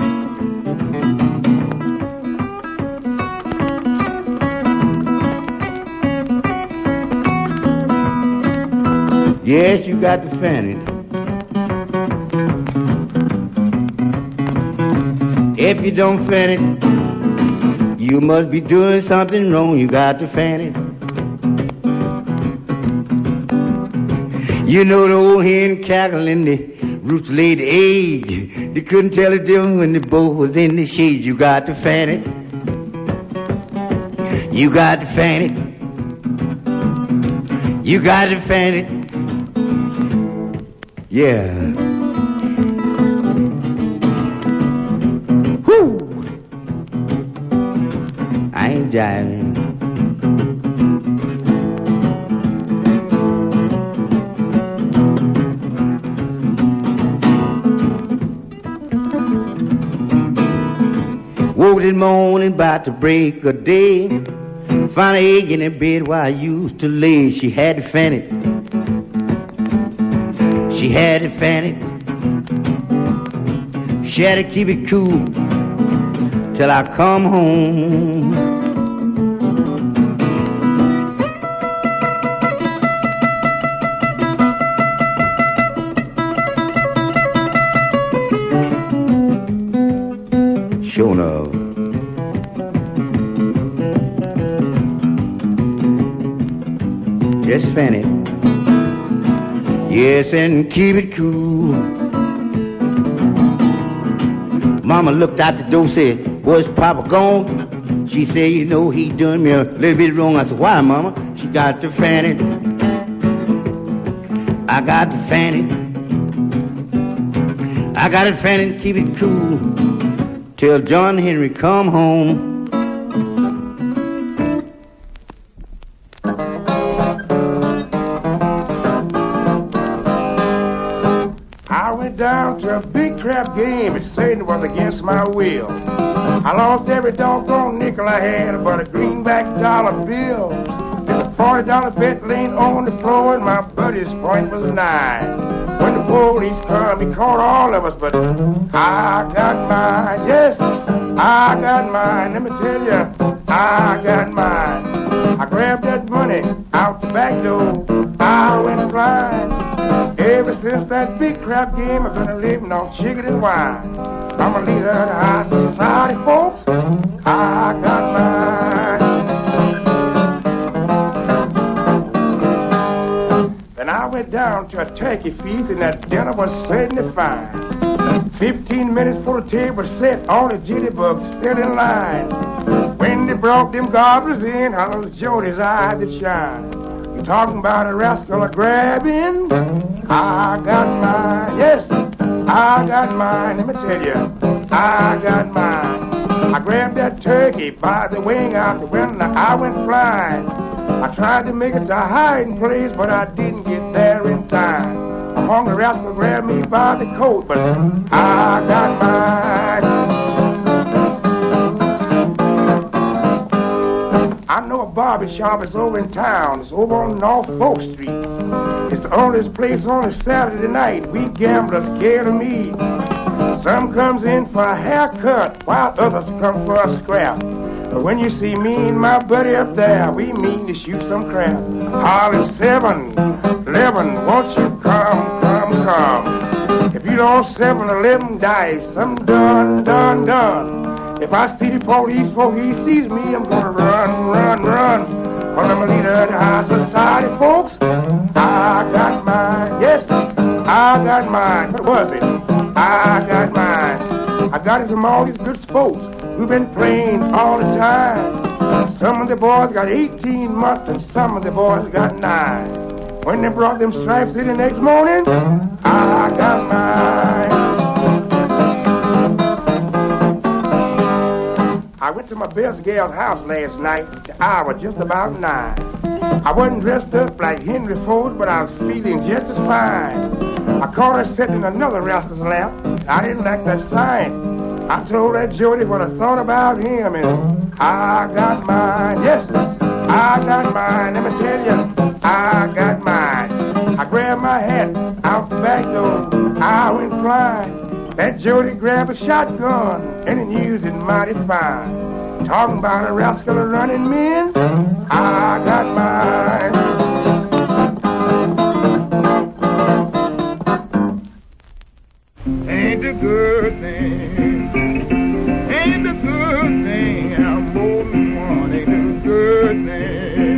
Yes, you got to fan it. If you don't fan it, you must be doing something wrong. You got to fan it. You know the old hen cackling, the roots laid egg. They couldn't tell the difference when they both was in the shade. You got to fan it. You got to fan it. You got to fan it. Yeah. Whoo! I ain't jiving. Woke this morning about to break a day. Found an egg in the bed where I used to lay. She had to fan it. She had to fan it. She had to keep it cool till I come home. Sure enough. Yes, fan it. Yes, and keep it cool. Mama looked out the door, said, "Was Papa gone?" She said, "You know, he done me a little bit wrong." I said, "Why, Mama?" She got to fan it. I got the fanny. I got it fanny to keep it cool till John Henry come home. I went down to a big crab game. It said it was against my will. I lost every doggone nickel I had but a greenback dollar bill. There's a $40 bet laying on the floor and my buddy's point was 9. When the police come, he caught all of us, but I got mine. Yes, I got mine. Let me tell you, I got mine. I grabbed that money out the back door. I went flying. Ever since that big crap game, I've been living on chicken and wine. I'm a leader of the high society, folks. I got mine. Then I went down to a turkey feast, and that dinner was certainly fine. 15 minutes before the table was set, all the jitterbugs fell in line. When they brought them gobblers in, how little Jody's eyes would shine. You talking about a rascal a grabbing? I got mine. Yes, I got mine. Let me tell you, I got mine. I grabbed that turkey by the wing out the window. I went flying. I tried to make it to a hiding place, but I didn't get there in time. A hungry rascal grabbed me by the coat, but I got mine. I know a barber shop is over in town. It's over on North Folk Street. It's the only place on a Saturday night. We gamblers care to meet. Some comes in for a haircut, while others come for a scrap. But when you see me and my buddy up there, we mean to shoot some crap. Holler 7-11, won't you come? If you don't 7-11 dice, I'm done. If I see the police before he sees me, I'm gonna run. Well, I'm a leader of the high society, folks. I got mine. Yes, I got mine. What was it? I got mine. I got it from all these good sports who've been playing all the time. Some of the boys got 18 months and some of the boys got 9. When they brought them stripes in the next morning, I got mine. I went to my best gal's house last night. The hour just about 9. I wasn't dressed up like Henry Ford, but I was feeling just as fine. I caught her sitting in another rascal's lap. I didn't like that sign. I told that Jody what I thought about him, and I got mine. Yes, I got mine. Let me tell you, I got mine. I grabbed my hat out the back door. I went flying. That Jody grabbed a shotgun, and he used it mighty fine. Talking about a rascal running men, I got mine. Ain't a good thing, ain't a good thing, I'm more than one, ain't a good thing.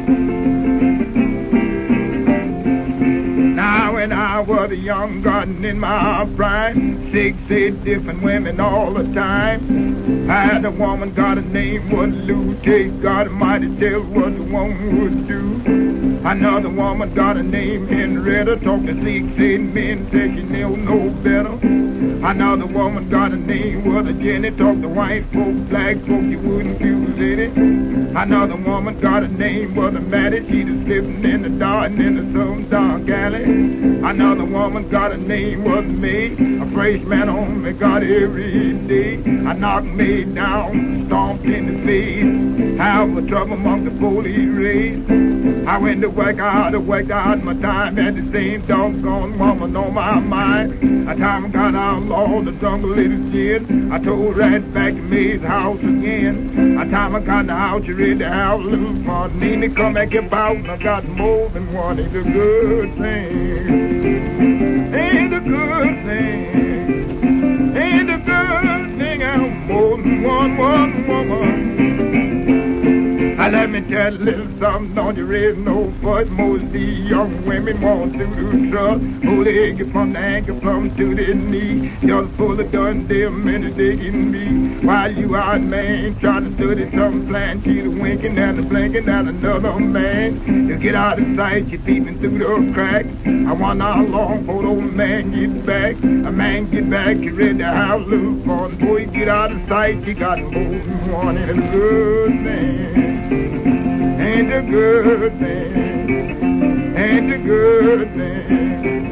Now when I was a young garden in my prime, 6, 8 different women all the time. I had a woman, got a name was Lou. Take God Almighty, tell what the woman would do. Another woman got a name Henrietta, talked to 6, 8 men, said you know no better. Another woman got a name was a Jenny, talked to white folk, black folk, you wouldn't choose any. Another woman got a name was a Maddie, she was living in the dark in the some dark alley. Another woman got a name was May, a fresh man on me got every day. I knocked May down, stomped in the face, have a trouble among the police race. I went to work out my time, had the same doggone woman on my mind. A time I got outlawed the jungle little shit, I told right back to May's house again. A time I got the house, you ready to have a little fun. Need to come back about, and I got more than one. It's a good thing, ain't a good thing, ain't a good thing. I'm more than one woman. I love me tell a little something on your red no foot. Most of these young women want to do trust. Hold the ankle from the ankle from to the knee. Just full of done them and the digging me. While you out, man, trying to study some plan. She's winking and a blinking at another man. You get out of sight, you peeping through the crack. I wonder how long before the old man gets back. A man get back, you ready to have a little fun. Boy, you get out of sight, you got more than one. And a good thing, and a good thing, and a good thing.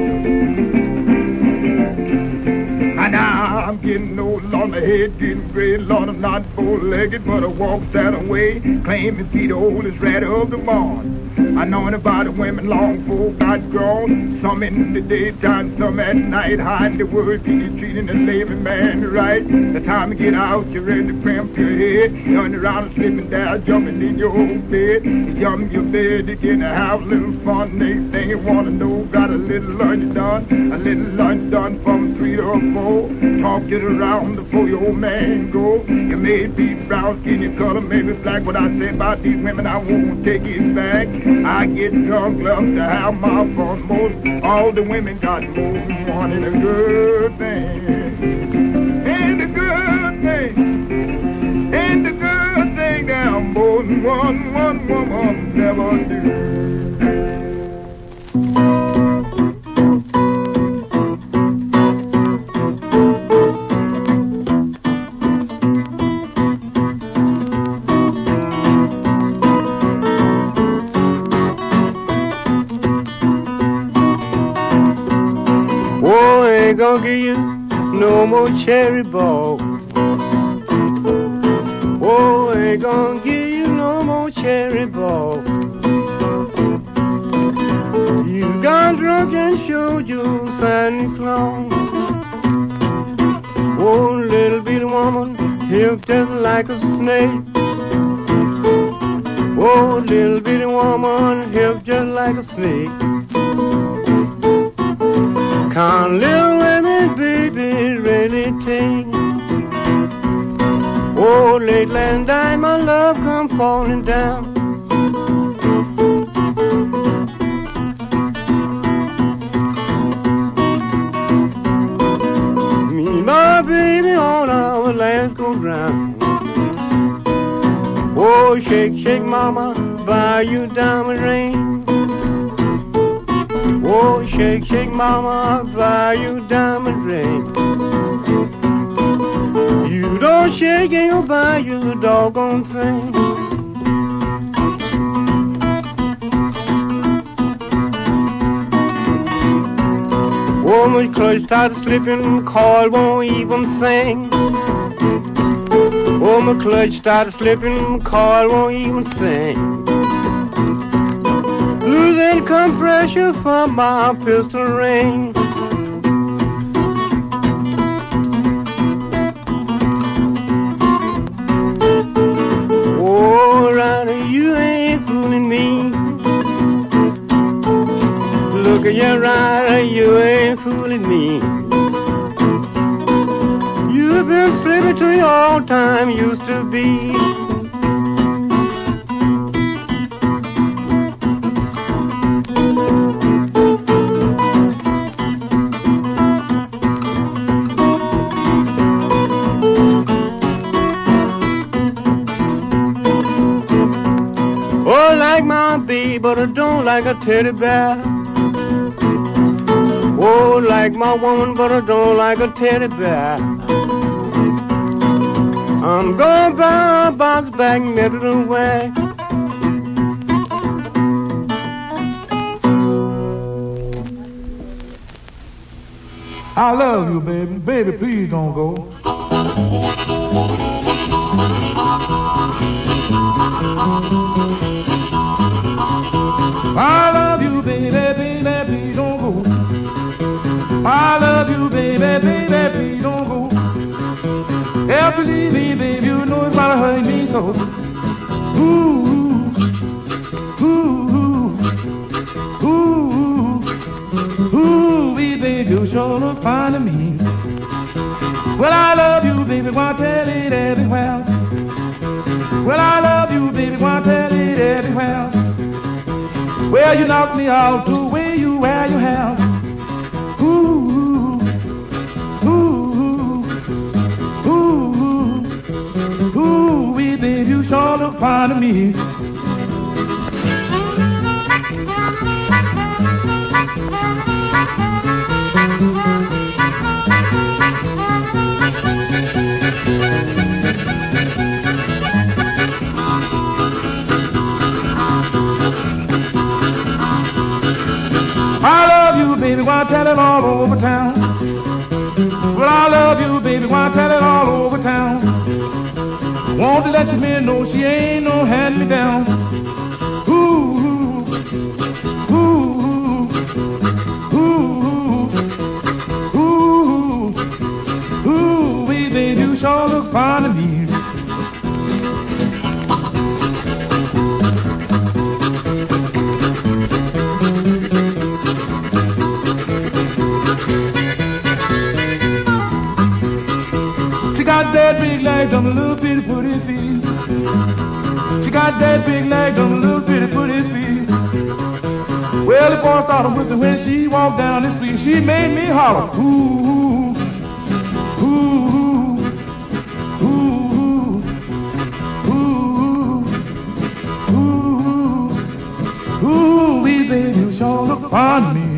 And now I'm getting old on the head, getting gray. Lord, I'm not four-legged, but I walk that way. Claim to be the oldest rat of the barn. I know about the women long before got grown. Some in the daytime, some at night. Hiding the word, you treating the labor man right. The time you get out, you're ready to cramp your head. Turn around and slipping down, jumping in your old bed. You jump in your bed, you get to have a little fun. Next thing you want to know, got a little lunch done. A little lunch done from 3 to 4. Talk it around before your old man go. You may be brown skin, your color may be black. What I say about these women, I won't take it back. I get drunk, love to have my fun. Most all the women got more than one and a good thing. And a good thing. And a good thing now more than one woman never do. Gonna give you no more cherry balls. Oh, ain't gonna give you no more cherry balls. You got drunk and showed you Santa Claus. Oh, little bitty woman, hipped just like a snake. Oh, little bitty woman, hipped just like a snake. Can't little women, baby, really take. Oh, late last night, my love come falling down. Me and my baby on our last go round. Oh, shake, shake, mama, buy you diamond ring. Oh, shake, shake, mama, buy you diamond ring. You don't shake, ain't gonna buy you a doggone thing. Oh, my clutch started slipping, coil won't even sing. Oh, my clutch started slipping, coil won't even sing. Losing compression from my pistol ring. Oh, Ronnie, you ain't fooling me. Look at you, Ronnie, you ain't fooling me. You've been slipping to your old time used to be. But I don't like a teddy bear. Oh, like my woman, but I don't like a teddy bear. I'm gonna buy a box back middle of the way. I love you, baby. Baby, please don't go. I love you, baby, baby, please don't go. I love you, baby, baby, please don't go. Yeah, believe me, baby, you know it's gonna hurt me so. Ooh, ooh, ooh, ooh, ooh, baby, you sure look fine to me. Well, I love you, baby, wanna tell it everywhere. Well, I love you, baby, want to tell it everywhere. Well, you knock me out to where you wear your hair. Ooh, ooh, ooh, ooh, wee, baby, you sure look fine to me. I love you, baby, wanna tell it all over town. Well, I love you, baby, wanna tell it all over town. Want to let your man know she ain't no hand-me-down. Ooh, ooh, ooh, ooh, ooh, baby, you sure look fine to me. That big leg on a little bitty putty feet. She got that big leg on a little bitty putty feet. Well, the boy started whistling when she walked down the street. She made me holler. Ooh, ooh, ooh, ooh, ooh, ooh, wee baby, you sure look fine to me.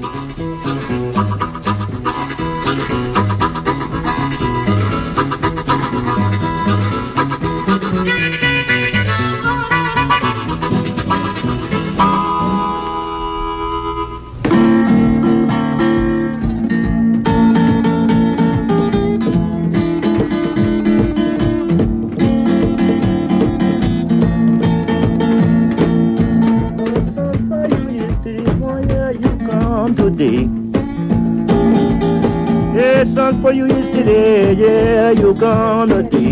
For you yesterday, yeah, you gonna see.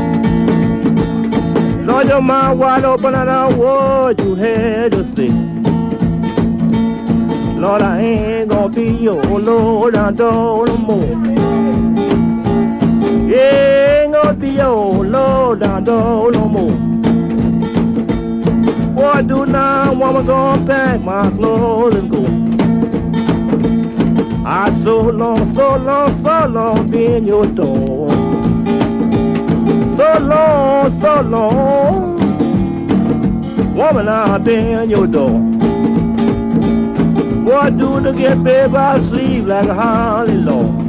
Lord, your mind wide open and I what you had to say. Lord, I ain't gonna be your Lord, I don't no more. Yeah, ain't gonna be your Lord, I don't no more. What I do now, woman, gonna pack my clothes and go. I so long been your door. So long, woman, I've been your door. What I do to get baby, I sleep like a holly lord.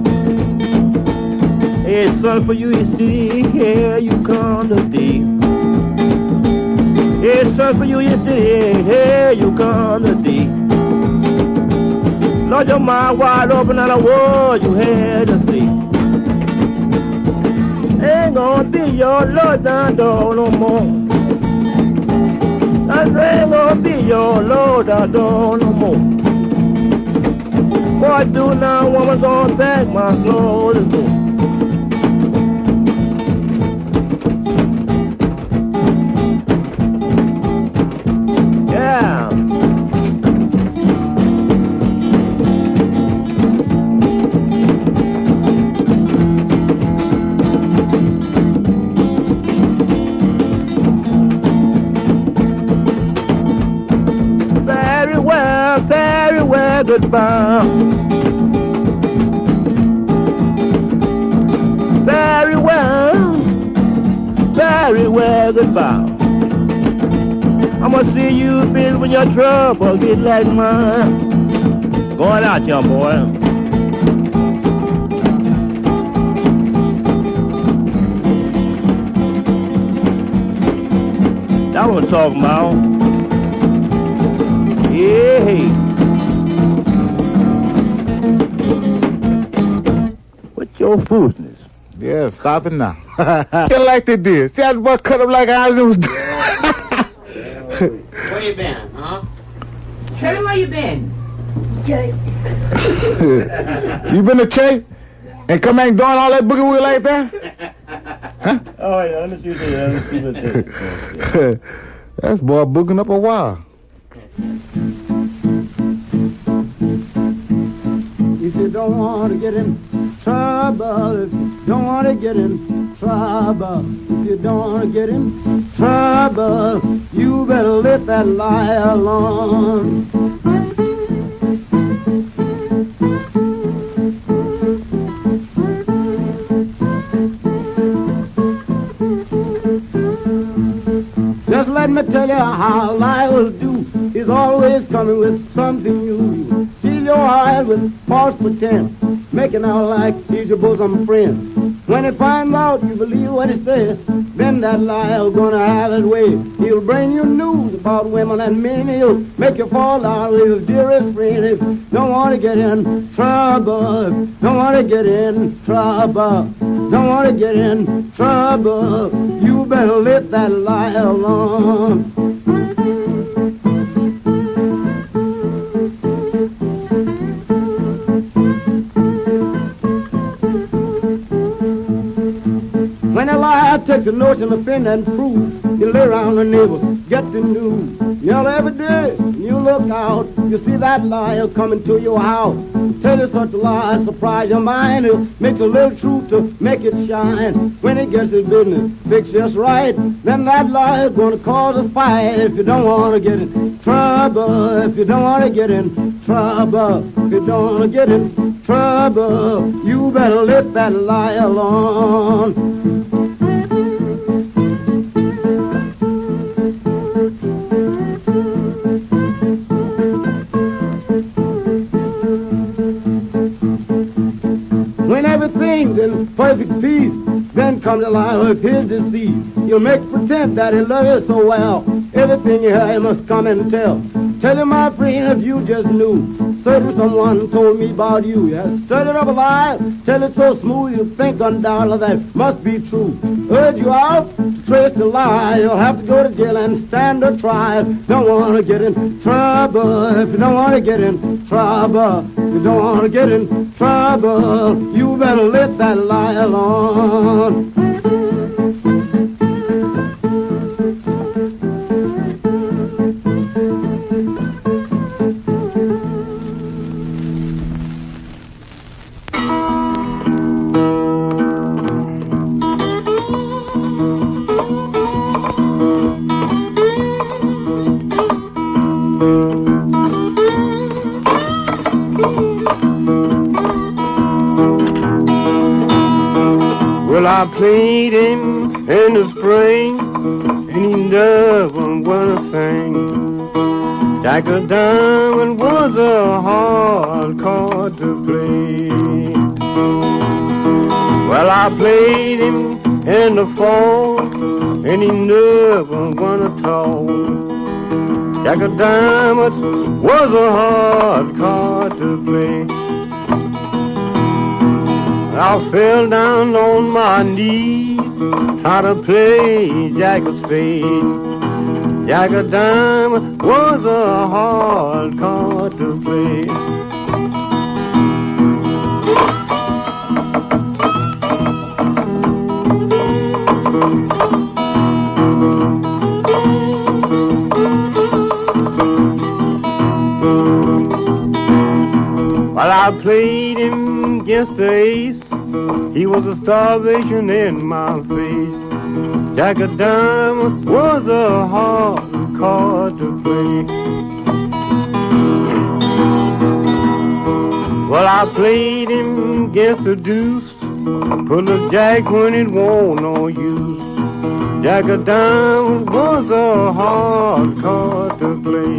Hey, son, for you, you see, here you come today. Hey, son, for you, you see, here you come today. Lord, your mind wide open and I what you had to see. Ain't gonna be your Lord down door no more. I ain't gonna be your Lord down door no more. What I do now, woman, gonna pack my clothes and go. Yeah. Very well, goodbye. Very well, goodbye. I'ma see you, baby, when your trouble get like mine. Going out, young boy. That's what I'm talking about. Yeah. What's your foolishness? Yeah, stop it now. Just like they did. See how the boy cut up like I was doing. Where you been, huh? Tell me where you been. Jay. You been to church? And come back doing all that boogie woogie like that? Huh? Oh, yeah, let me see that. That's boy booging up a while. If you don't want to get in trouble, if you don't want to get in trouble, if you don't want to get in trouble. You better let that lie alone. Just let me tell you how liars do. He's always coming with something new. Steal your heart with false pretense, making out like he's your bosom friend. When he finds out you believe what he says, then that liar's gonna have his way. He'll bring you news about women and men. He'll make you fall out with his dearest friend. If you don't want to get in trouble, don't want to get in trouble, don't want to get in trouble, you better let that lie alone. When a liar takes a notion of fin and proof, you lay around the neighbors, get the news. Nearly every day, when you look out, you see that liar coming to your house. Tell you such a lie, surprise your mind. He'll mix a little truth to make it shine. When he gets his business fixed just right, then that liar's gonna cause a fight. If you don't want to get in trouble, if you don't want to get in trouble, if you don't want to get in trouble, you better let that lie alone. When everything's in perfect peace, then comes the lie with his deceit. He'll make pretend that he loves you so well. Everything you hear, he must come and tell. Tell you, my friend, if you just knew. Certain someone told me about you. You have stirred it up alive, tell it so smooth, you think undoubtedly that must be true. Urge you out to trace the lie. You'll have to go to jail and stand a trial. Don't want to get in trouble. If you don't want to get in trouble, if you don't want to get in trouble, you better let that lie alone. I played him in the spring, and he never won a thing. Jack of Diamond was a hard card to play. Well, I played him in the fall, and he never won at all. Jack of Diamonds was a hard card to play. I fell down on my knees, trying to play Jack of Spades. Jack of Diamonds was a hard card to play. While I played him against the ace, he was a starvation in my face. Jack of Diamonds was a hard card to play. Well, I played him against the deuce, pulled a jack when it won't no use. Jack of Diamonds was a hard card to play.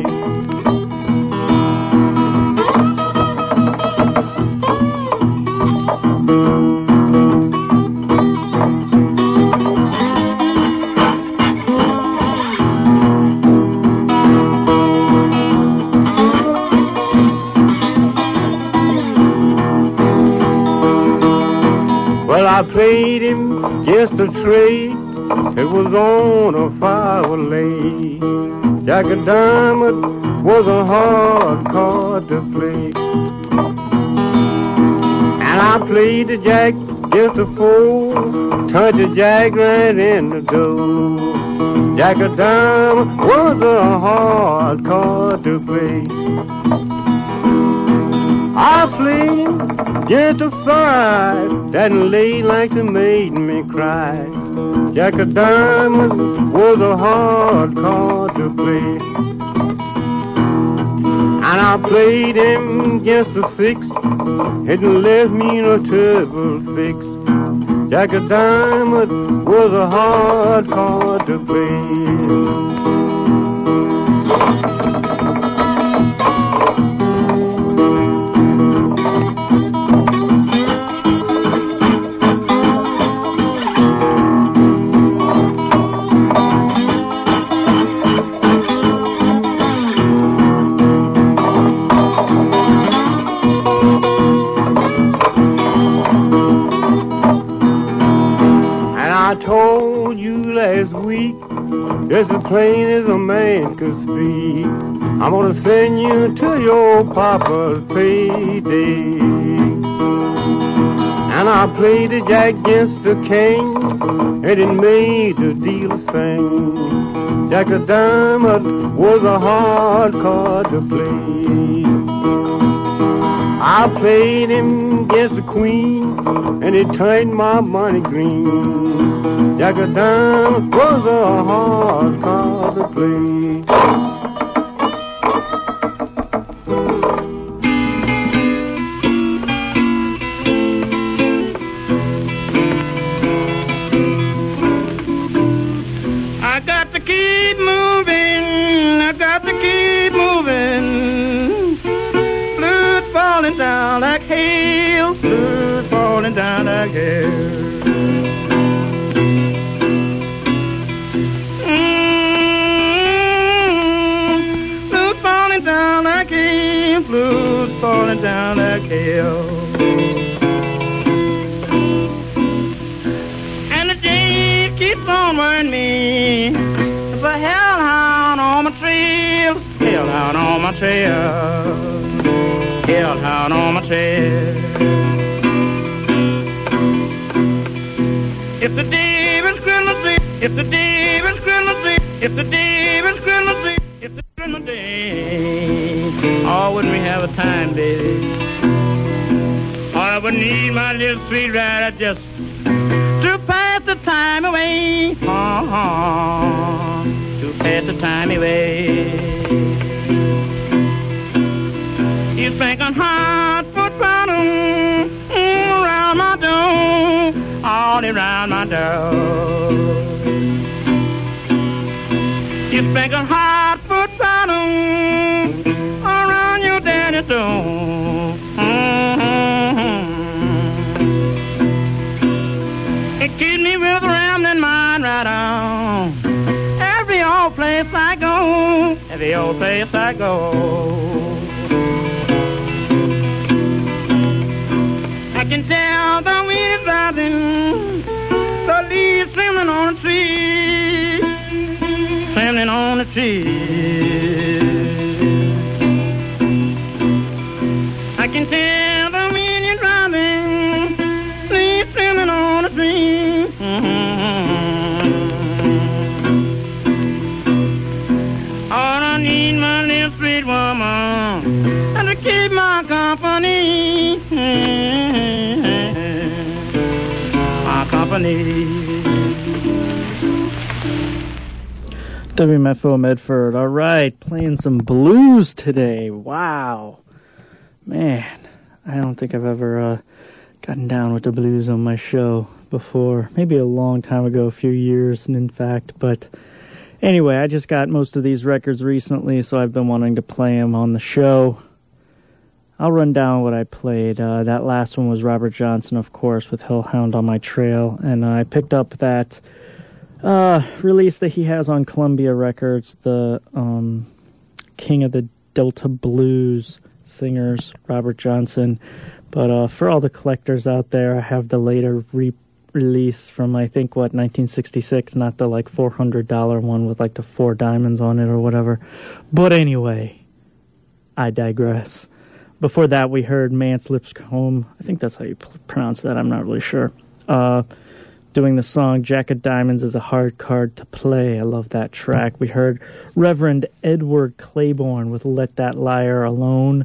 I played him against a trade, it was on a 5-lay. Jack of Diamonds was a hard card to play. And I played the jack against a 4, turned the jack right in the door. Jack of Diamonds was a hard card to play. I played just a 5 that lay like it made me cry. Jack of Diamonds was a hard card to play. And I played him against the six. It left me in a terrible fix. Jack of Diamonds was a hard card to play. Just as plain as a man could speak, I'm gonna send you to your papa's payday. And I played the jack against the king, and it made the dealer sing. Jack of Diamonds was a hard card to play. I played him against the queen, and it turned my money green. Jack of Diamonds was a hard card to play. I got to keep moving, I got to keep moving. Blues falling down like hail, blues falling down like hail. Blues falling down like hail. And the day keeps on wearing me. It's a hellhound on my trail. Hellhound on my trail. Hellhound on my trail. It's the Davis Christmas Eve. It's the Davis Christmas Eve. It's the Davis Christmas Eve. It's the Christmas Day. Oh, wouldn't we have a time, baby? Oh, I would need my little sweet rider just to pass the time away. To pass the time away. He's spanking hot foot bottom around my door, all around my door. He's spanking hot foot bottom around your daddy's door. It keeps me with a rambling mind right on. Every old place I go, every old place I go. I can tell the wind is rising, the leaves trembling on the tree, trembling on the tree. I can tell the wind is rising, leaves trembling on the tree. All I need my little sweet woman, and to keep my company, my company. WMFO Medford. All right, playing some blues today. Wow. Man, I don't think I've ever gotten down with the blues on my show before. Maybe a long time ago, a few years, in fact. But anyway, I just got most of these records recently, so I've been wanting to play them on the show. I'll run down what I played. That last one was Robert Johnson, of course, with Hellhound on My Trail. And I picked up that release that he has on Columbia Records, the King of the Delta Blues singers, Robert Johnson. But for all the collectors out there, I have the later release from, I think, 1966, not the like $400 one with like the 4 diamonds on it or whatever. But anyway, I digress. Before that, we heard Mance Lipscomb. I think that's how you pronounce that. I'm not really sure. Doing the song Jack of Diamonds is a hard card to play. I love that track. We heard Reverend Edward Claiborne with Let That Liar Alone.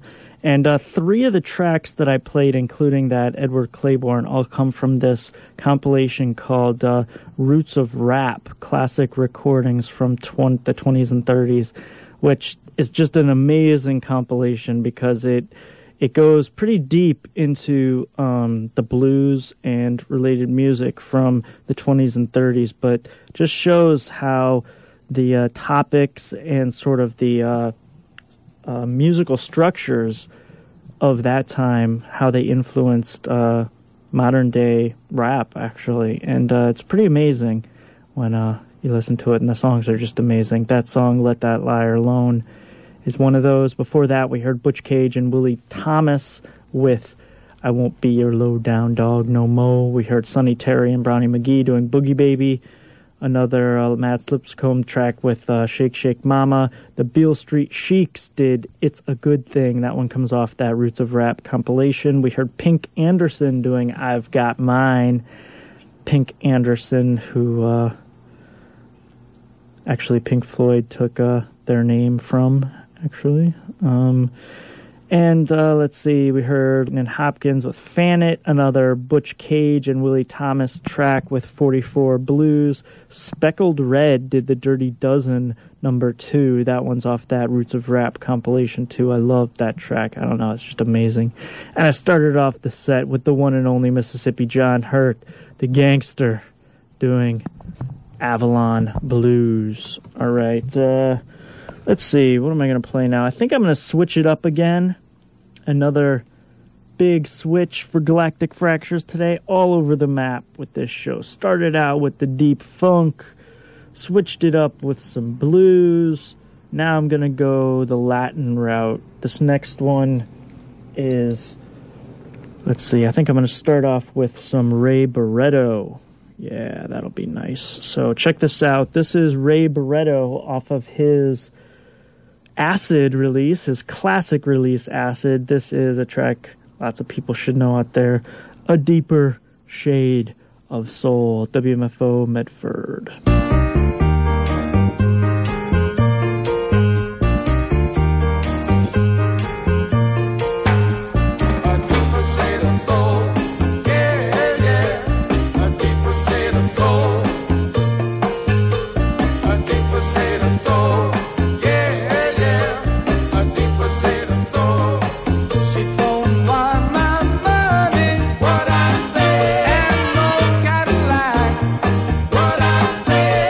And 3 of the tracks that I played, including that Edward Claiborne, all come from this compilation called Roots of Rap, Classic Recordings from the 20s and 30s, which is just an amazing compilation because it goes pretty deep into the blues and related music from the 20s and 30s, but just shows how the topics and sort of the musical structures of that time, how they influenced modern day rap, actually. And it's pretty amazing when you listen to it, and the songs are just amazing. That song, Let That Liar Alone, is one of those. Before that, we heard Butch Cage and Willie Thomas with I Won't Be Your Low Down Dog No Mo. We heard Sonny Terry and Brownie McGee doing Boogie Baby. Another Matt Lipscomb track with Shake Shake Mama. The Beale Street Sheiks did It's a Good Thing. That one comes off that Roots of Rap compilation. We heard Pink Anderson doing I've Got Mine. Pink Anderson, who actually Pink Floyd took their name from, actually. And let's see, we heard Ian Hopkins with Fan It, another Butch Cage and Willie Thomas track with 44 Blues. Speckled Red did the Dirty Dozen #2. That one's off that Roots of Rap compilation too. I love that track. I don't know, it's just amazing. And I started off the set with the one and only Mississippi John Hurt, the gangster, doing Avalon Blues. All right, let's see, what am I going to play now? I think I'm going to switch it up again. Another big switch for Galactic Fractures today, all over the map with this show. Started out with the deep funk, switched it up with some blues. Now I'm going to go the Latin route. This next one is, let's see, I think I'm going to start off with some Ray Barretto. Yeah, that'll be nice. So check this out. This is Ray Barretto off of his Acid release, his classic release, Acid. This is a track lots of people should know out there. A Deeper Shade of Soul. WMFO Medford. What I say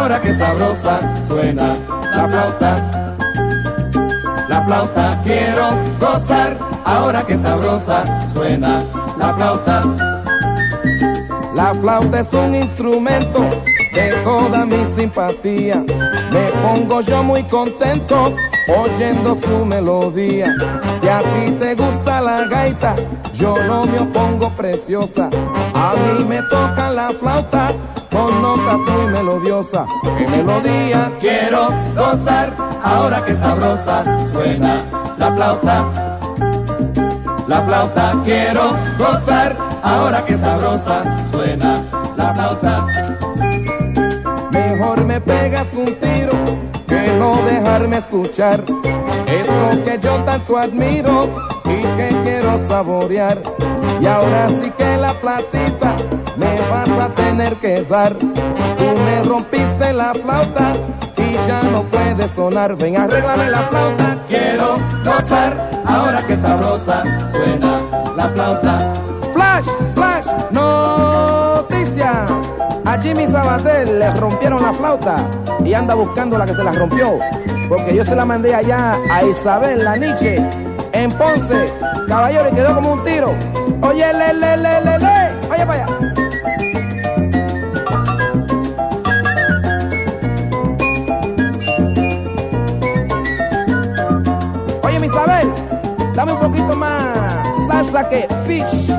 ahora que sabrosa suena la flauta. La flauta quiero gozar, ahora que sabrosa suena la flauta. La flauta es un instrumento de toda mi simpatía. Me pongo yo muy contento oyendo su melodía. Si a ti te gusta la gaita, yo no me opongo, preciosa. A mí me toca la flauta con notas muy melodiosas. ¡Qué melodía! Quiero gozar, ahora que sabrosa suena la flauta. La flauta quiero gozar, ahora que sabrosa suena la flauta. Mejor me pegas un tiro que no dejarme escuchar. Es lo que yo tanto admiro y que quiero saborear. Y ahora sí que la platita me vas a tener que dar. Tú me rompiste la flauta y ya no puede sonar. Ven, arréglame la flauta. Quiero gozar, ahora que sabrosa suena la flauta. Flash, flash, noticia. A Jimmy Sabater le rompieron la flauta y anda buscando la que se la rompió, porque yo se la mandé allá a Isabel La Nietzsche en Ponce, caballero, y quedó como un tiro. Oye, le, oye para allá. Oye, mi Isabel, dame un poquito más salsa que fish.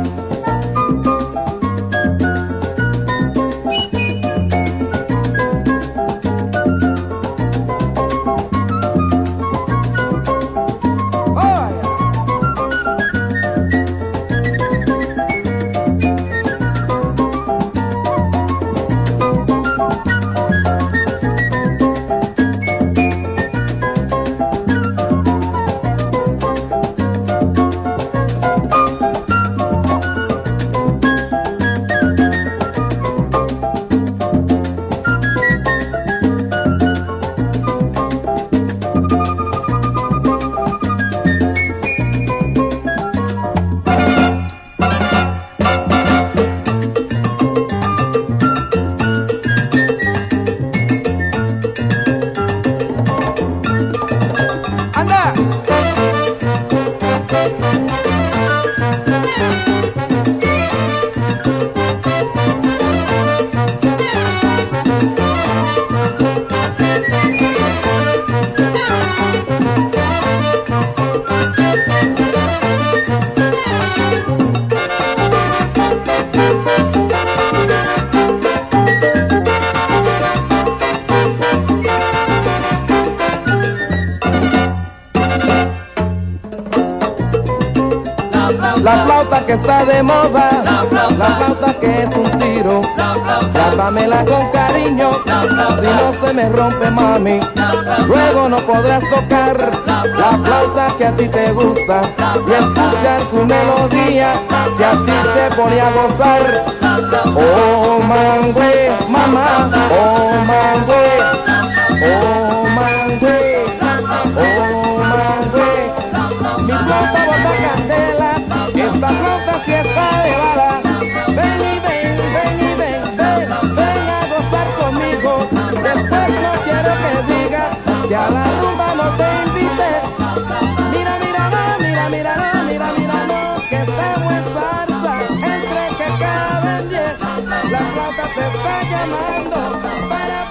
La flauta que está de moda, la flauta que es un tiro, trátamela con cariño, si no se me rompe, mami, luego no podrás tocar la flauta que a ti te gusta y escuchar su melodía que a ti te pone a gozar. Oh mangüe, mamá, oh mangüe, oh mangüe, oh mangüe, mi flauta bota candela. Esta flauta sí está elevada. Ven y ven, ven y ven, ven a gozar conmigo. Después no quiero que digas que a la rumba no te invité. Mira, mira, no, mira, mira, no, mira, mira, no, que estamos en salsa, entre que caben 10. La flauta te está llamando. Para.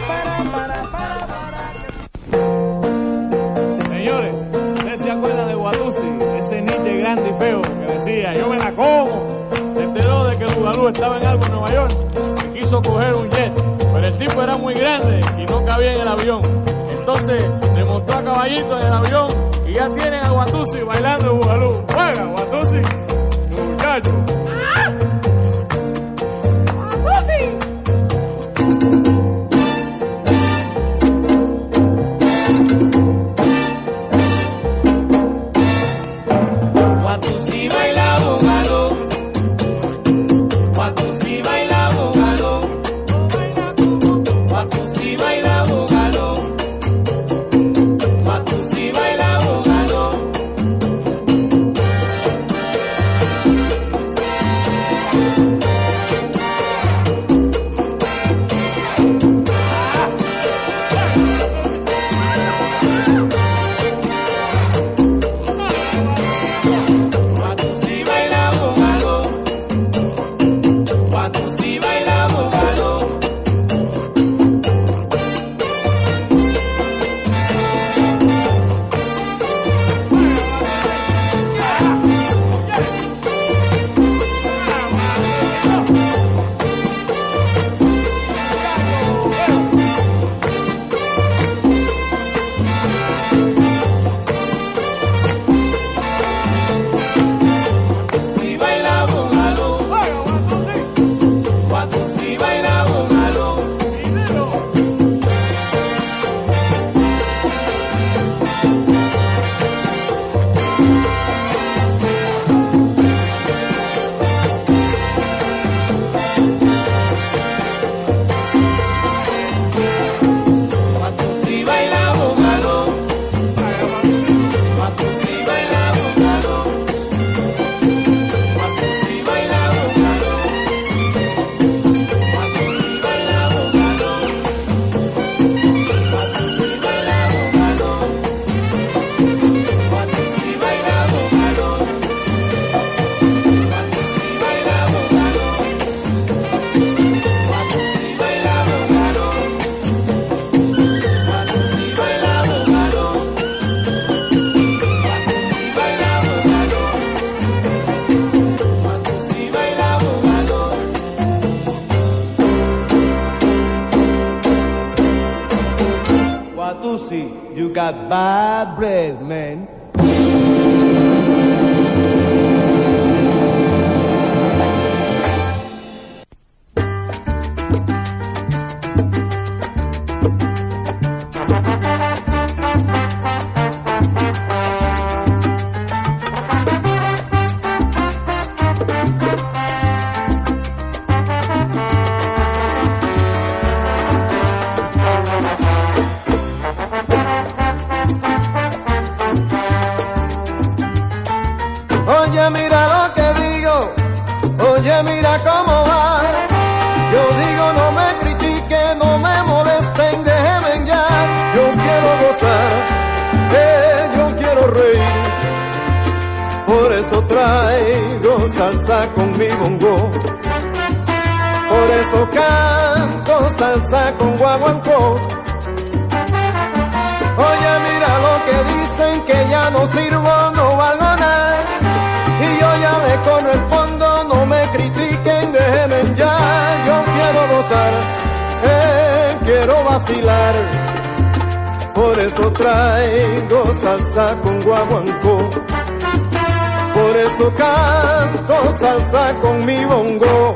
Señores, ¿ustedes se acuerdan de Watusi? Ese Nietzsche grande y feo que decía, yo me la como. Se enteró de que el Bugalú estaba en algo en Nueva York y quiso coger un jet, pero el tipo era muy grande y no cabía en el avión. Entonces se montó a caballito en el avión y ya tienen a Watusi bailando el Bugalú. Juega, Watusi, muchacho. ¡Watusi! You got bad breath, man. Oye, mira lo que digo, oye, mira cómo va. Yo digo, no me critiquen, no me molesten, déjenme ya. Yo quiero gozar, yo quiero reír. Por eso traigo salsa con mi bongo. Por eso canto salsa con guaguancó. Oye, mira lo que dicen, que ya no sirvo, no valgo nada. Y yo ya le correspondo, no me critiquen, déjenme ya. Yo quiero gozar, quiero vacilar. Por eso traigo salsa con guaguancó. Por eso canto salsa con mi bongo.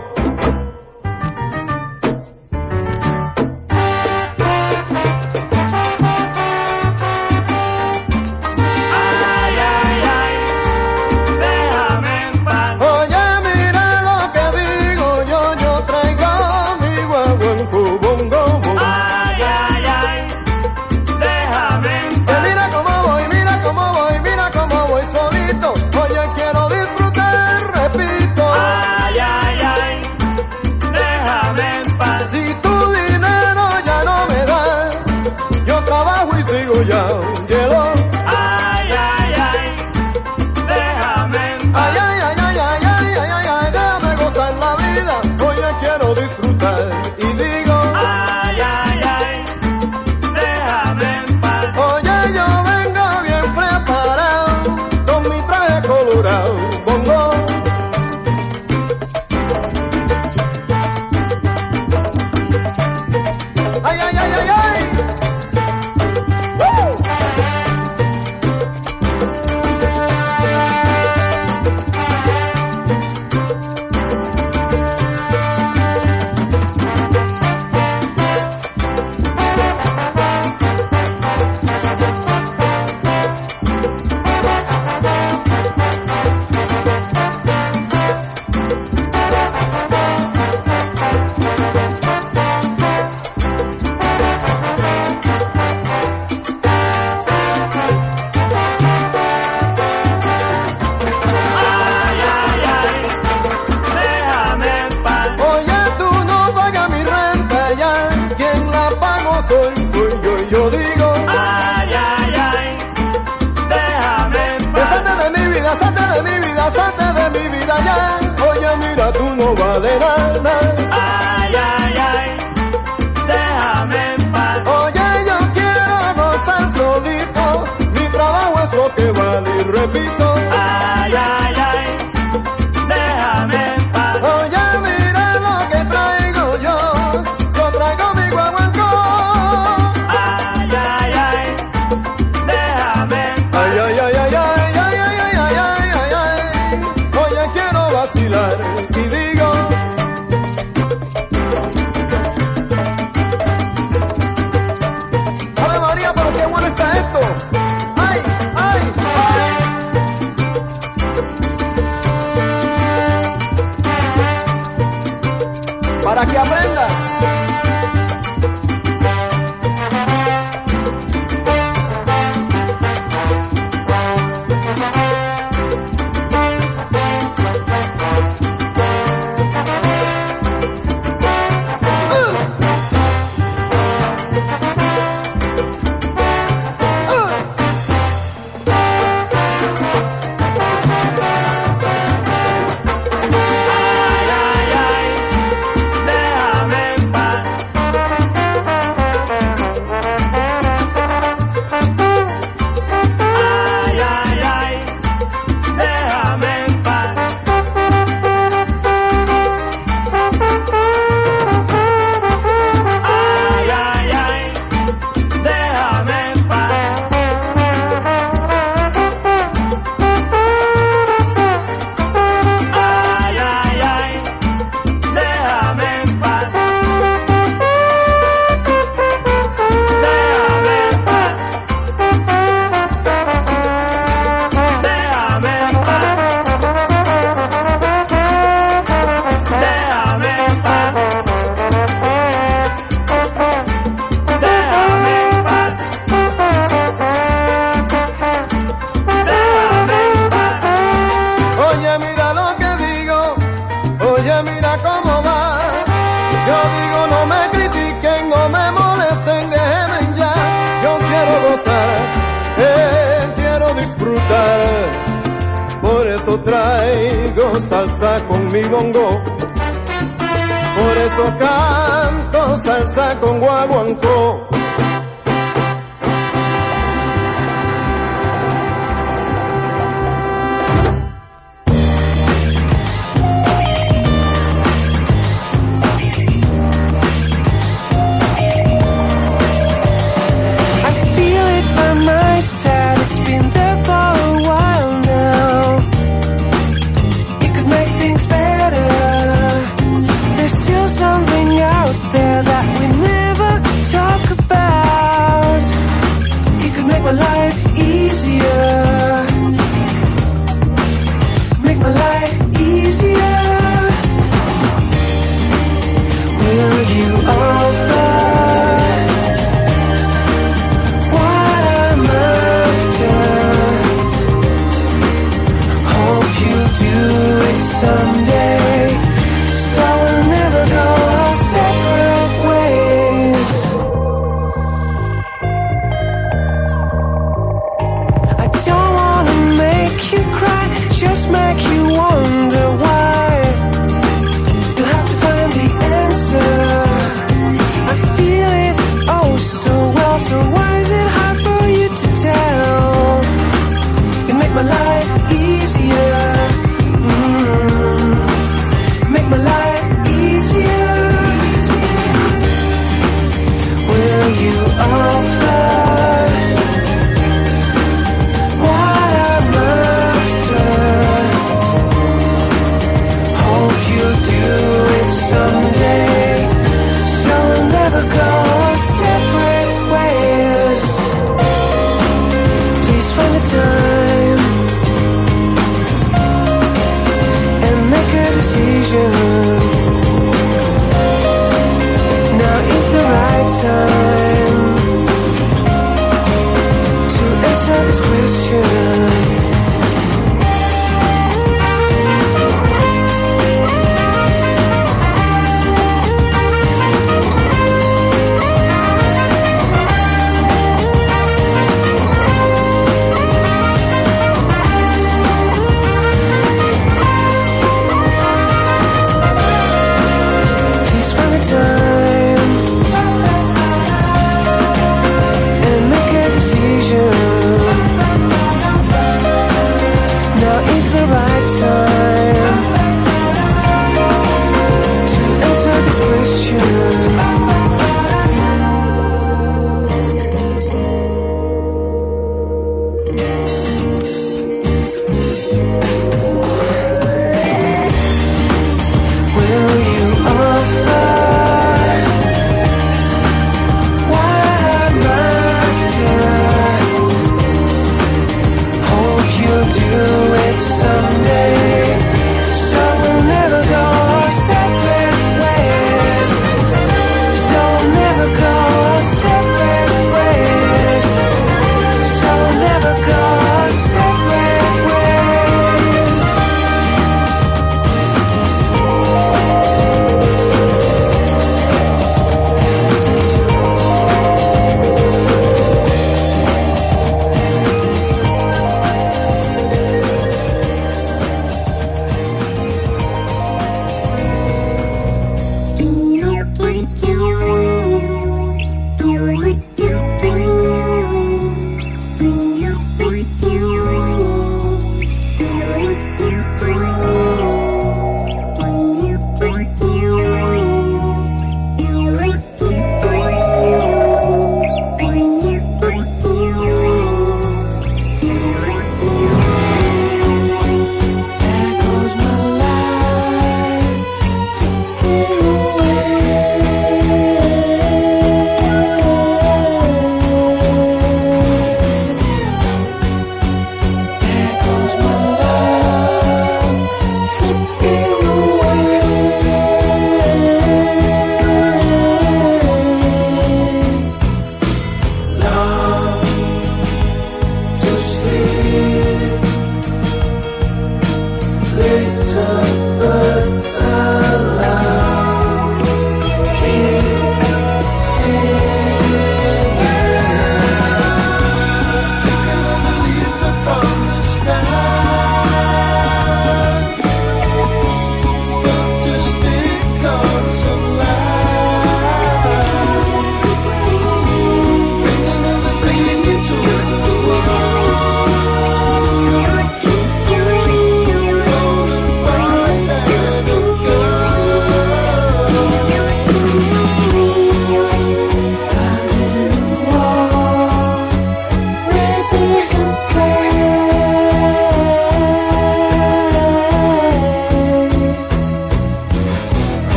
No vale nada. Ay, ay, ay, déjame en paz. Oye, yo quiero gozar solito. Mi trabajo es lo que vale y repito. Ay, ay, ay, déjame en paz. Oye, mira lo que traigo yo. Yo traigo mi guaguancó. Ay, ay, ay, déjame en paz. Ay, ay, ay, ay, ay, ay, ay, ay, ay, ay, ay. Oye, quiero vacilar. Para que aprendas. Ay, ay, ay, déjame en paz. eso traigo salsa con mi bongo. Por eso canto salsa con guaguancó.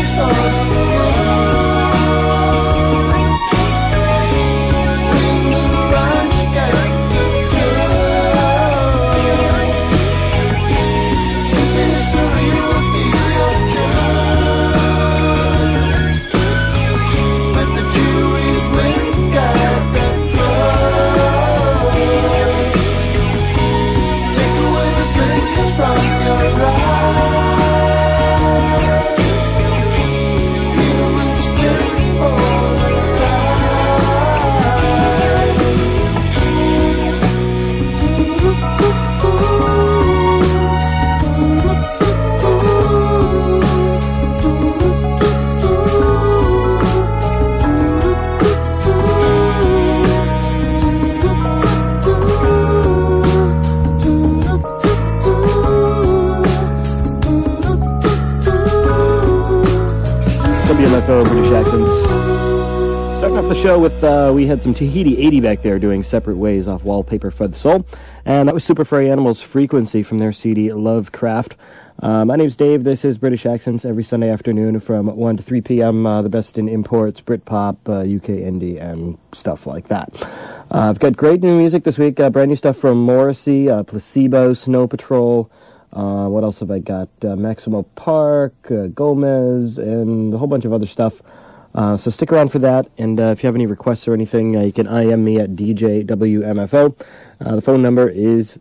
WMFO, British Accents. Starting off the show with, we had some Tahiti 80 back there doing Separate Ways off Wallpaper for the Soul. And that was Super Furry Animals Frequency from their CD Lovecraft. My name's Dave. This is British Accents every Sunday afternoon from 1 to 3 p.m. The best in imports, Britpop, UK indie, and stuff like that. I've got great new music this week. Brand new stuff from Morrissey, Placebo, Snow Patrol. What else have I got? Maximo Park, Gomez, and a whole bunch of other stuff. So stick around for that. And if you have any requests or anything, you can IM me at DJWMFO. The phone number is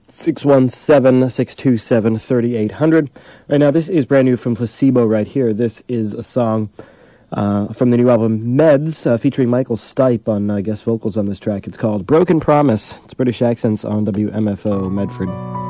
617-627-3800. Right now, this is brand new from Placebo right here. This is a song from the new album Meds, featuring Michael Stipe on guest vocals on this track. It's called Broken Promise. It's British Accents on WMFO Medford.